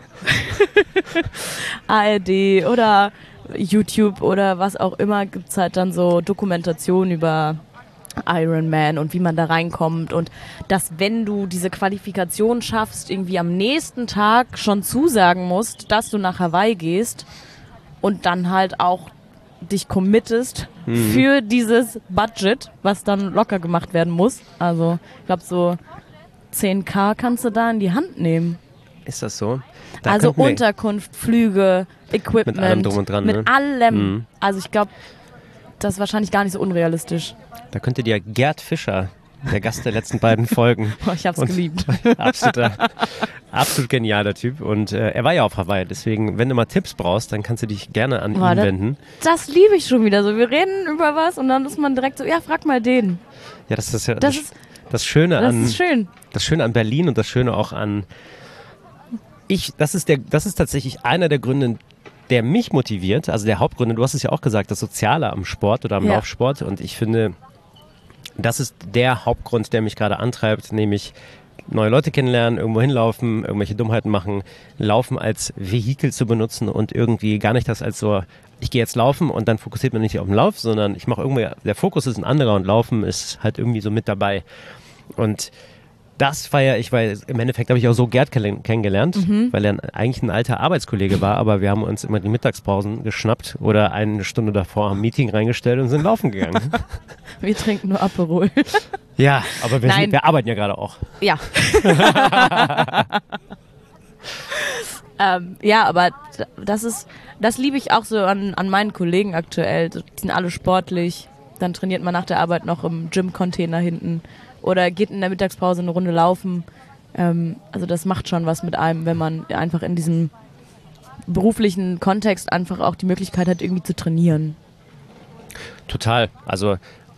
oder YouTube oder was auch immer, gibt's halt dann so Dokumentationen über Ironman und wie man da reinkommt und dass, wenn du diese Qualifikation schaffst, irgendwie am nächsten Tag schon zusagen musst, dass du nach Hawaii gehst und dann halt auch dich committest für dieses Budget, was dann locker gemacht werden muss. Also ich glaube, so 10.000 kannst du da in die Hand nehmen. Ist das so? Also Unterkunft, Flüge, Equipment. Mit allem drum und dran. Mit allem. Also ich glaube, das ist wahrscheinlich gar nicht so unrealistisch. Da könnte dir Gerd Fischer der Gast der letzten beiden Folgen. Boah, ich hab's geliebt. Absolut genialer Typ. Und er war ja auf Hawaii, deswegen, wenn du mal Tipps brauchst, dann kannst du dich gerne an ihn wenden. Das liebe ich schon wieder so. Wir reden über was und dann ist man direkt so, ja, frag mal den. Ja, das ist ja das Schöne an Berlin und das Schöne auch an das ist tatsächlich einer der Gründe, der mich motiviert, also der Hauptgründe, du hast es ja auch gesagt, das Soziale am Sport oder am Laufsport, und ich finde, das ist der Hauptgrund, der mich gerade antreibt, nämlich neue Leute kennenlernen, irgendwo hinlaufen, irgendwelche Dummheiten machen, Laufen als Vehikel zu benutzen und irgendwie gar nicht das als so, ich gehe jetzt laufen und dann fokussiert man nicht auf den Lauf, sondern ich mache irgendwie, der Fokus ist ein anderer und Laufen ist halt irgendwie so mit dabei. Und das feiere ich, weil im Endeffekt habe ich auch so Gerd kennengelernt, weil er eigentlich ein alter Arbeitskollege war, aber wir haben uns immer die Mittagspausen geschnappt oder eine Stunde davor am Meeting reingestellt und sind laufen gegangen. Wir trinken nur Aperol. Ja, aber wir arbeiten ja gerade auch. Ja. Ja, aber das liebe ich auch so an meinen Kollegen aktuell. Die sind alle sportlich. Dann trainiert man nach der Arbeit noch im Gym-Container hinten. Oder geht in der Mittagspause eine Runde laufen. Also das macht schon was mit einem, wenn man einfach in diesem beruflichen Kontext einfach auch die Möglichkeit hat, irgendwie zu trainieren. Total. Also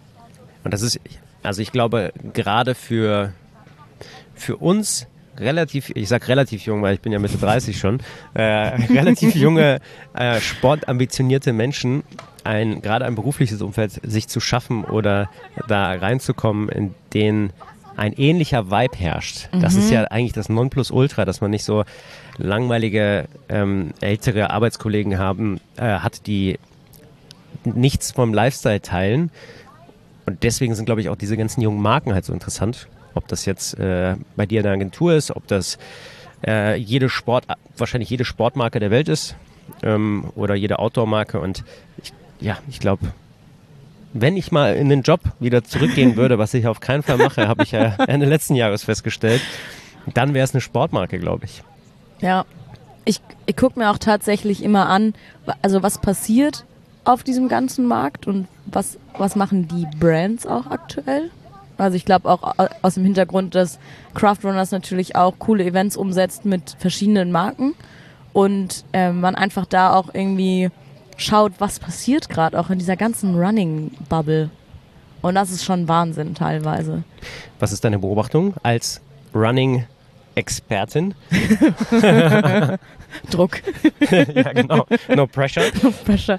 ich glaube, gerade für uns ich sag relativ jung, weil ich bin ja Mitte 30 schon, relativ junge, sportambitionierte Menschen, gerade ein berufliches Umfeld sich zu schaffen oder da reinzukommen, in denen ein ähnlicher Vibe herrscht. Das ist ja eigentlich das Nonplusultra, dass man nicht so langweilige ältere Arbeitskollegen hat, die nichts vom Lifestyle teilen. Und deswegen sind, glaube ich, auch diese ganzen jungen Marken halt so interessant. Ob das jetzt bei dir in der Agentur ist, ob das wahrscheinlich jede Sportmarke der Welt ist oder jede Outdoor-Marke. Und ich glaube, wenn ich mal in den Job wieder zurückgehen würde, was ich auf keinen Fall mache, habe ich ja Ende letzten Jahres festgestellt, dann wäre es eine Sportmarke, glaube ich. Ja, ich gucke mir auch tatsächlich immer an, also was passiert auf diesem ganzen Markt und was machen die Brands auch aktuell. Also ich glaube auch aus dem Hintergrund, dass Craftrunners natürlich auch coole Events umsetzt mit verschiedenen Marken und man einfach da auch irgendwie schaut, was passiert gerade auch in dieser ganzen Running-Bubble. Und das ist schon Wahnsinn teilweise. Was ist deine Beobachtung als Running-Expertin? Druck. Ja, genau. No pressure. No pressure.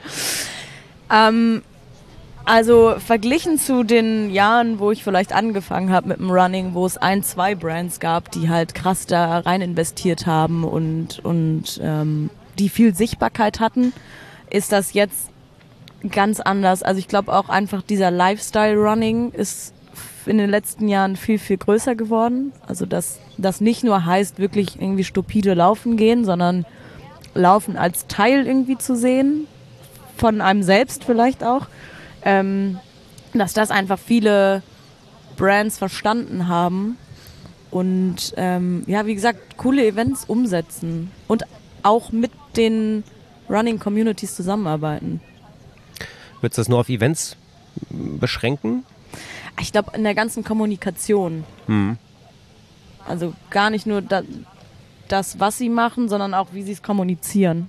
Also verglichen zu den Jahren, wo ich vielleicht angefangen habe mit dem Running, wo es 2 Brands gab, die halt krass da rein investiert haben und die viel Sichtbarkeit hatten, ist das jetzt ganz anders. Also ich glaube auch einfach dieser Lifestyle-Running ist in den letzten Jahren viel, viel größer geworden. Also dass das nicht nur heißt, wirklich irgendwie stupide laufen gehen, sondern Laufen als Teil irgendwie zu sehen, von einem selbst vielleicht auch. Dass das einfach viele Brands verstanden haben und wie gesagt, coole Events umsetzen und auch mit den Running-Communities zusammenarbeiten. Würdest du das nur auf Events beschränken? Ich glaube, in der ganzen Kommunikation. Also gar nicht nur das, was sie machen, sondern auch, wie sie es kommunizieren.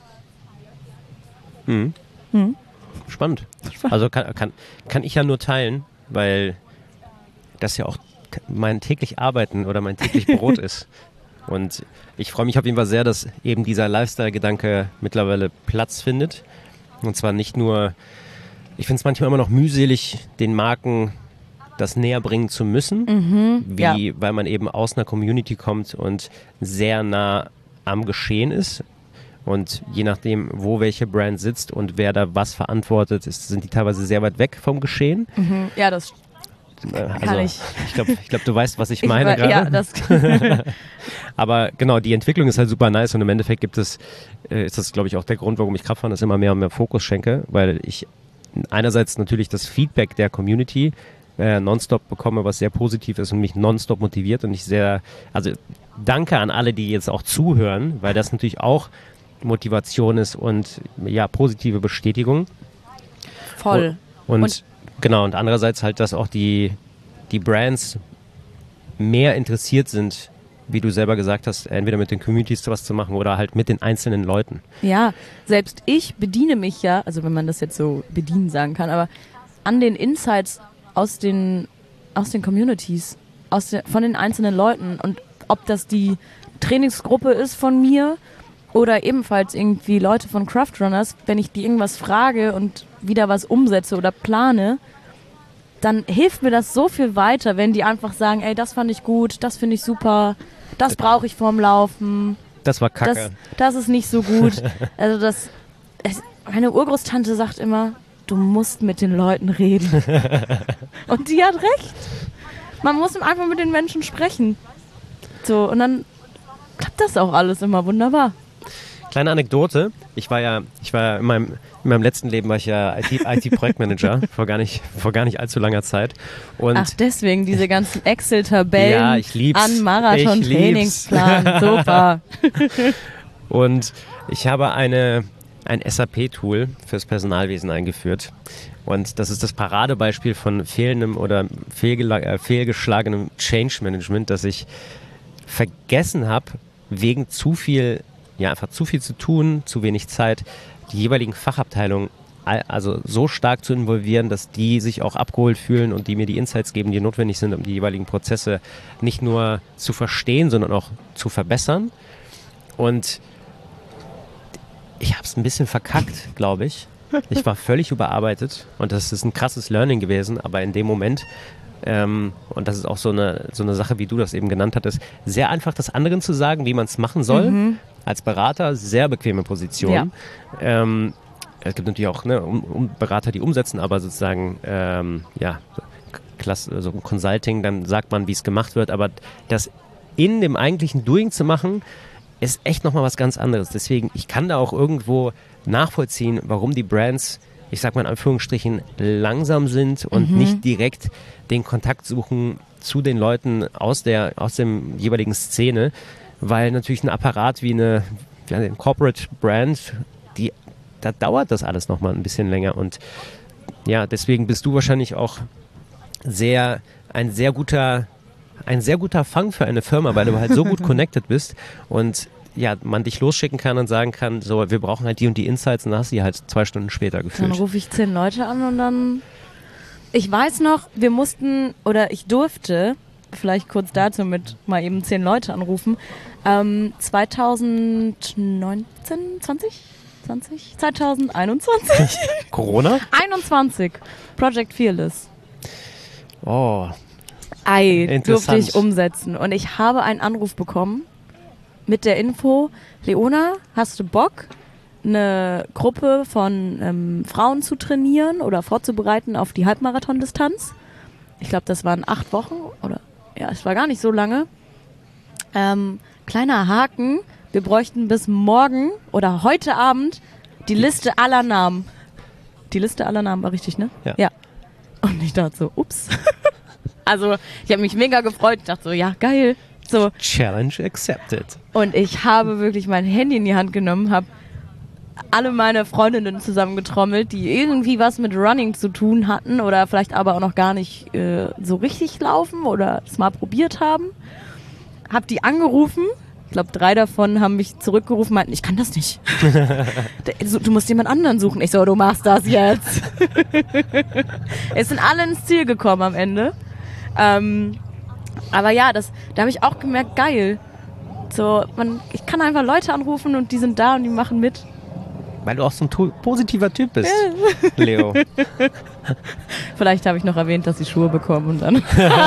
Spannend. Also kann ich ja nur teilen, weil das ja auch mein täglich Arbeiten oder mein täglich Brot ist. Und ich freue mich auf jeden Fall sehr, dass eben dieser Lifestyle-Gedanke mittlerweile Platz findet. Und zwar nicht nur, ich finde es manchmal immer noch mühselig, den Marken das näher bringen zu müssen, weil man eben aus einer Community kommt und sehr nah am Geschehen ist. Und je nachdem, wo welche Brand sitzt und wer da was verantwortet, sind die teilweise sehr weit weg vom Geschehen. Ja, das kann ich. Ich glaube, du weißt, was ich meine gerade. Ja, das Aber genau, die Entwicklung ist halt super nice und im Endeffekt ist das, glaube ich, auch der Grund, warum ich Kraftfahren immer mehr und mehr Fokus schenke, weil ich einerseits natürlich das Feedback der Community nonstop bekomme, was sehr positiv ist und mich nonstop motiviert und danke an alle, die jetzt auch zuhören, weil das natürlich auch Motivation ist und ja, positive Bestätigung. Voll. Und genau, und andererseits halt, dass auch die die Brands mehr interessiert sind, wie du selber gesagt hast, entweder mit den Communities was zu machen oder halt mit den einzelnen Leuten. Ja, selbst ich bediene mich ja, also wenn man das jetzt so bedienen sagen kann, aber an den Insights aus den Communities, von den einzelnen Leuten. Und ob das die Trainingsgruppe ist von mir oder ebenfalls irgendwie Leute von Craftrunners, wenn ich die irgendwas frage und wieder was umsetze oder plane, dann hilft mir das so viel weiter, wenn die einfach sagen, ey, das fand ich gut, das finde ich super, das brauche ich vorm Laufen. Das war kacke. Das ist nicht so gut. Also meine Urgroßtante sagt immer, du musst mit den Leuten reden. Und die hat recht. Man muss einfach mit den Menschen sprechen. So, und dann klappt das auch alles immer wunderbar. Kleine Anekdote. Ich war ja in meinem letzten Leben war ich ja IT-Projektmanager vor gar nicht allzu langer Zeit. Und ach, deswegen diese ganzen Excel-Tabellen ja, ich lieb's. An Marathon-Trainingsplan. Super. Und ich habe ein SAP-Tool fürs Personalwesen eingeführt. Und das ist das Paradebeispiel von fehlendem oder fehlgeschlagenem Change-Management, dass ich vergessen habe, wegen einfach zu viel zu tun, zu wenig Zeit, die jeweiligen Fachabteilungen also so stark zu involvieren, dass die sich auch abgeholt fühlen und die mir die Insights geben, die notwendig sind, um die jeweiligen Prozesse nicht nur zu verstehen, sondern auch zu verbessern. Und ich habe es ein bisschen verkackt, glaube ich. Ich war völlig überarbeitet und das ist ein krasses Learning gewesen, aber in dem Moment, und das ist auch so eine Sache, wie du das eben genannt hattest, sehr einfach das anderen zu sagen, wie man es machen soll. Als Berater sehr bequeme Position. Ja. Es gibt natürlich auch Berater, die umsetzen, aber sozusagen also Consulting, dann sagt man, wie es gemacht wird, aber das in dem eigentlichen Doing zu machen, ist echt nochmal was ganz anderes. Deswegen, ich kann da auch irgendwo nachvollziehen, warum die Brands, ich sag mal in Anführungsstrichen, langsam sind und nicht direkt den Kontakt suchen zu den Leuten aus dem jeweiligen Szene, weil natürlich ein Apparat wie eine Corporate Brand, da dauert das alles nochmal ein bisschen länger und ja, deswegen bist du wahrscheinlich auch ein sehr guter Fang für eine Firma, weil du halt so gut connected bist und ja, man dich losschicken kann und sagen kann, so, wir brauchen halt die und die Insights und dann hast du die halt 2 Stunden später gefühlt. Dann rufe ich 10 Leute an und dann, ich weiß noch, ich durfte, vielleicht kurz dazu mit mal eben 10 Leute anrufen, 2019, 2021? Corona? 21. Project Fearless. Oh. Durfte ich umsetzen. Und ich habe einen Anruf bekommen mit der Info, Leona, hast du Bock, eine Gruppe von Frauen zu trainieren oder vorzubereiten auf die Halbmarathon-Distanz? Ich glaube, das waren 8 Wochen es war gar nicht so lange. Kleiner Haken, wir bräuchten bis morgen oder heute Abend die Liste aller Namen. Die Liste aller Namen war richtig, ne? Ja. Und ich dachte so, ups. Also, ich habe mich mega gefreut. Ich dachte so, ja, geil. So. Challenge accepted. Und ich habe wirklich mein Handy in die Hand genommen, habe alle meine Freundinnen zusammengetrommelt, die irgendwie was mit Running zu tun hatten oder vielleicht aber auch noch gar nicht so richtig laufen oder es mal probiert haben. Hab die angerufen. Ich glaube, 3 davon haben mich zurückgerufen, meinten, ich kann das nicht. Du musst jemand anderen suchen. Ich so, du machst das jetzt. Es sind alle ins Ziel gekommen am Ende. Aber ja, da habe ich auch gemerkt, geil. So, ich kann einfach Leute anrufen und die sind da und die machen mit. Weil du auch so ein positiver Typ bist, Leo. Vielleicht habe ich noch erwähnt, dass sie Schuhe bekommen und dann...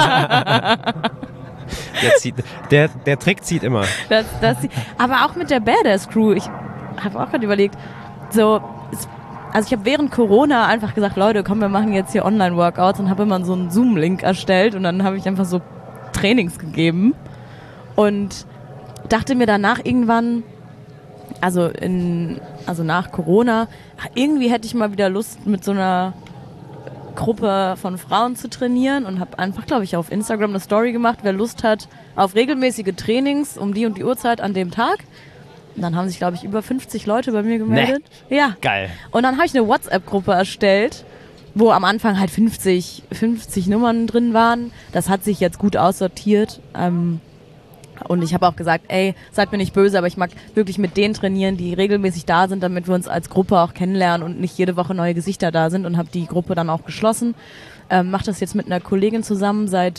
Der Trick zieht immer. Aber auch mit der Badass Crew. Ich habe auch gerade überlegt, also ich habe während Corona einfach gesagt, Leute, komm, wir machen jetzt hier Online-Workouts und habe immer so einen Zoom-Link erstellt und dann habe ich einfach so Trainings gegeben und dachte mir danach irgendwann, also nach Corona, irgendwie hätte ich mal wieder Lust, mit so einer Gruppe von Frauen zu trainieren und habe einfach, glaube ich, auf Instagram eine Story gemacht, wer Lust hat auf regelmäßige Trainings um die und die Uhrzeit an dem Tag. Und dann haben sich, glaube ich, über 50 Leute bei mir gemeldet. Nee. Ja. Geil. Und dann habe ich eine WhatsApp-Gruppe erstellt wo am Anfang halt 50 Nummern drin waren. Das hat sich jetzt gut aussortiert. Und ich habe auch gesagt, ey, seid mir nicht böse, aber ich mag wirklich mit denen trainieren, die regelmäßig da sind, damit wir uns als Gruppe auch kennenlernen und nicht jede Woche neue Gesichter da sind, und habe die Gruppe dann auch geschlossen. Mache das jetzt mit einer Kollegin zusammen seit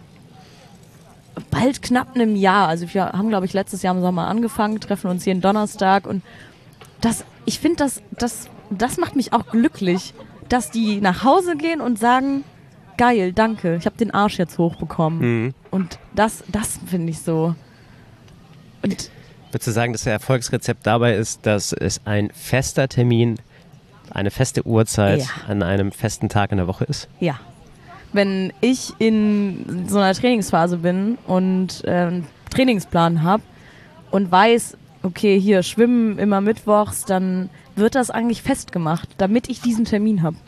bald knapp einem Jahr. Also wir haben, glaube ich, letztes Jahr im Sommer angefangen, treffen uns jeden Donnerstag, und ich finde, das macht mich auch glücklich, dass die nach Hause gehen und sagen, geil, danke, ich habe den Arsch jetzt hochbekommen. Mhm. Und das finde ich so. Und würdest du sagen, dass der Erfolgsrezept dabei ist, dass es ein fester Termin, eine feste Uhrzeit an einem festen Tag in der Woche ist? Ja. Wenn ich in so einer Trainingsphase bin und einen Trainingsplan habe und weiß, okay, hier schwimmen immer mittwochs, dann wird das eigentlich festgemacht, damit ich diesen Termin habe.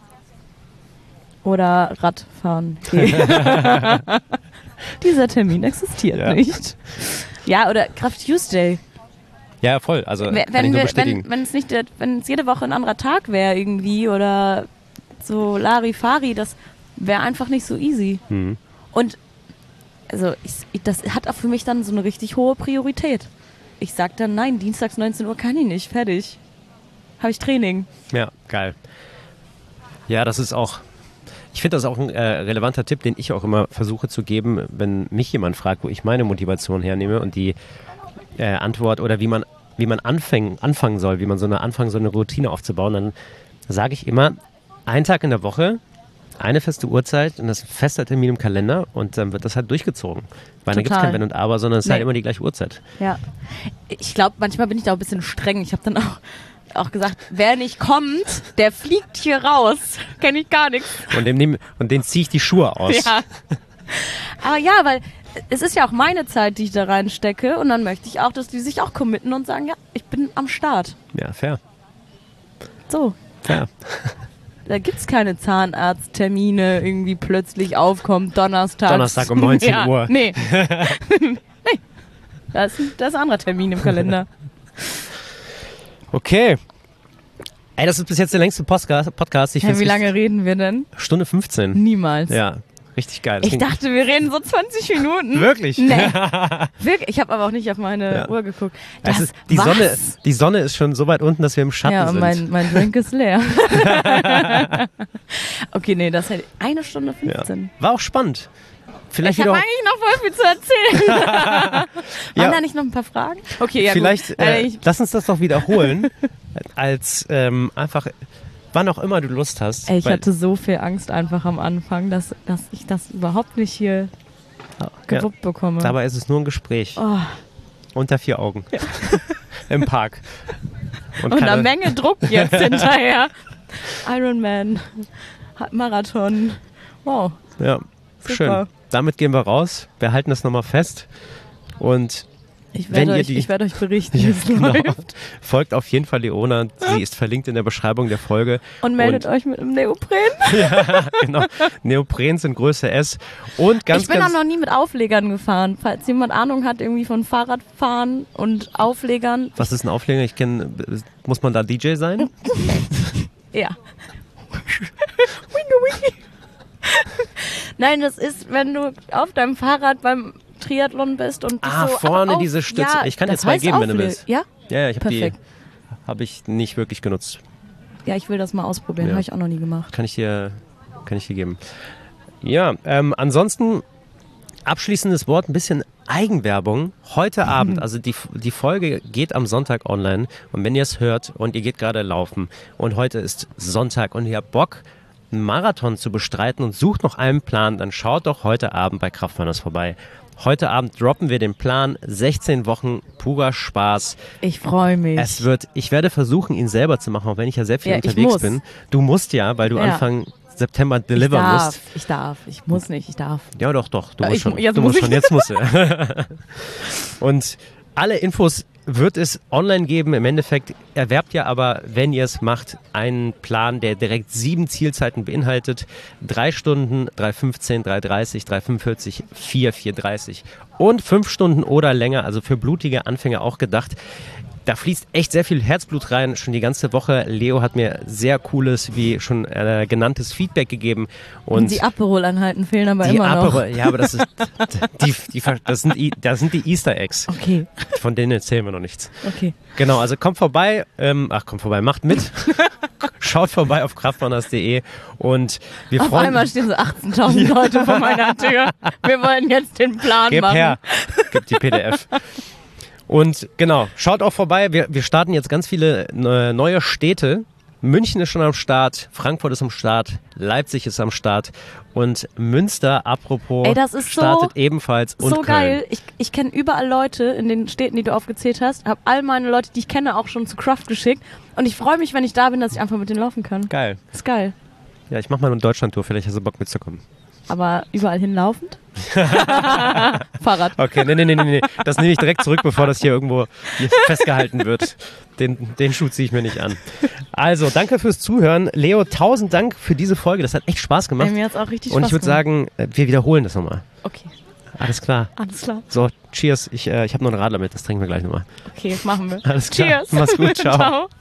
Oder Radfahren. Okay. Dieser Termin existiert nicht. Ja, oder Kraft Tuesday. Ja, voll. Also kann ich nur bestätigen. Wenn es jede Woche ein anderer Tag wäre irgendwie oder so Larifari, das wäre einfach nicht so easy. Mhm. Und also das hat auch für mich dann so eine richtig hohe Priorität. Ich sag dann, nein, dienstags 19 Uhr kann ich nicht, fertig. Habe ich Training. Ja, geil. Ja, das ist auch, ich finde das auch ein relevanter Tipp, den ich auch immer versuche zu geben, wenn mich jemand fragt, wo ich meine Motivation hernehme, und die Antwort oder wie man anfangen soll, wie man so eine Routine aufzubauen, dann sage ich immer, einen Tag in der Woche, eine feste Uhrzeit, und das ist ein fester Termin im Kalender, und dann wird das halt durchgezogen. Weil dann gibt es kein Wenn und Aber, sondern es ist halt immer die gleiche Uhrzeit. Ja. Ich glaube, manchmal bin ich da auch ein bisschen streng. Ich habe dann auch gesagt, wer nicht kommt, der fliegt hier raus. Kenne ich gar nichts. Und den ziehe ich die Schuhe aus. Ja. Aber ja, weil es ist ja auch meine Zeit, die ich da reinstecke, und dann möchte ich auch, dass die sich auch committen und sagen, ja, ich bin am Start. Ja, fair. So. Fair. Da gibt's keine Zahnarzttermine, irgendwie plötzlich aufkommt, Donnerstag um 19 Uhr. Nee. Nee. Das ist ein anderer Termin im Kalender. Okay. Ey, das ist bis jetzt der längste Podcast. Wie lange reden wir denn? Stunde 15. Niemals. Ja, richtig geil. Ich dachte, wir reden so 20 Minuten. Wirklich? Nee. Wirklich? Ich habe aber auch nicht auf meine Uhr geguckt. Die Sonne ist schon so weit unten, dass wir im Schatten sind. Ja, mein Drink ist leer. Okay, nee, das hätte 1 Stunde 15. Ja. War auch spannend. Ich habe eigentlich noch voll viel zu erzählen. Waren da nicht noch ein paar Fragen? Okay, ja, vielleicht, gut. Lass uns das doch wiederholen, als einfach, wann auch immer du Lust hast. Ich hatte so viel Angst einfach am Anfang, dass ich das überhaupt nicht hier gewuppt bekomme. Dabei ist es nur ein Gespräch. Oh. Unter 4 Augen. Ja. Im Park. Und eine Menge Druck jetzt hinterher. Ironman, Marathon. Wow. Ja, super. Schön. Damit gehen wir raus. Wir halten das nochmal fest. Und ich werde euch berichten, wie es läuft. Folgt auf jeden Fall Leona. Sie ist verlinkt in der Beschreibung der Folge. Und meldet euch mit einem Neopren. Ja, genau. Neopren sind Größe S. Und ich bin auch noch nie mit Auflegern gefahren. Falls jemand Ahnung hat irgendwie von Fahrradfahren und Auflegern. Was ist ein Aufleger? Muss man da DJ sein? Ja. Winky. Nein, das ist, wenn du auf deinem Fahrrad beim Triathlon bist und so vorne diese Stütze. Ja, ich kann dir 2 geben, wenn du willst. Ja? Ja, habe ich nicht wirklich genutzt. Ja, ich will das mal ausprobieren. Habe ich auch noch nie gemacht. Kann ich dir geben. Ja, ansonsten abschließendes Wort, ein bisschen Eigenwerbung. Heute Abend, also die Folge geht am Sonntag online, und wenn ihr es hört und ihr geht gerade laufen und heute ist Sonntag und ihr habt Bock, einen Marathon zu bestreiten und sucht noch einen Plan, dann schaut doch heute Abend bei Kraftrunners vorbei. Heute Abend droppen wir den Plan, 16 Wochen purer Spaß. Ich freue mich. Ich werde versuchen, ihn selber zu machen, auch wenn ich ja sehr viel unterwegs bin. Du musst ja, weil du Anfang September delivern musst. Ich darf. Ich muss nicht, ich darf. Ja, doch. Du musst schon. Jetzt musst du. Und alle Infos wird es online geben. Im Endeffekt erwerbt ihr aber, wenn ihr es macht, einen Plan, der direkt 7 Zielzeiten beinhaltet. 3 Stunden, 3:15, 3:30, 3:45, 4:30 und 5 Stunden oder länger, also für blutige Anfänger auch gedacht. da fließt echt sehr viel Herzblut rein, schon die ganze Woche. Leo hat mir sehr cooles, wie schon genanntes Feedback gegeben. Und die Aperol-Anhalten fehlen aber immer noch. Ja, aber das sind die Easter Eggs. Okay. Von denen erzählen wir noch nichts. Okay. Genau, also kommt vorbei, macht mit. Schaut vorbei auf kraftrunners.de und wir freuen uns. Auf einmal stehen so 18.000 Leute vor meiner Tür. Wir wollen jetzt den Plan Gib machen. her, gib die PDF. Und genau, schaut auch vorbei. Wir starten jetzt ganz viele neue Städte. München ist schon am Start, Frankfurt ist am Start, Leipzig ist am Start und Münster, apropos, startet ebenfalls. Und so Köln. Geil. Ich kenne überall Leute in den Städten, die du aufgezählt hast. Habe all meine Leute, die ich kenne, auch schon zu Craft geschickt. Und ich freue mich, wenn ich da bin, dass ich einfach mit denen laufen kann. Geil. Ist geil. Ja, ich mache mal eine Deutschland-Tour, vielleicht hast du Bock mitzukommen. Aber überall hinlaufend? Fahrrad. Okay, nee. Das nehme ich direkt zurück, bevor das hier irgendwo festgehalten wird. Den Schuh ziehe ich mir nicht an. Also, danke fürs Zuhören. Leo, 1000 Dank für diese Folge. Das hat echt Spaß gemacht. Mir hat es auch richtig Spaß gemacht. Und ich würde sagen, wir wiederholen das nochmal. Okay. Alles klar. Alles klar. So, cheers. Ich habe noch einen Radler mit, das trinken wir gleich nochmal. Okay, machen wir. Alles klar. Cheers. Mach's gut, ciao. Ciao.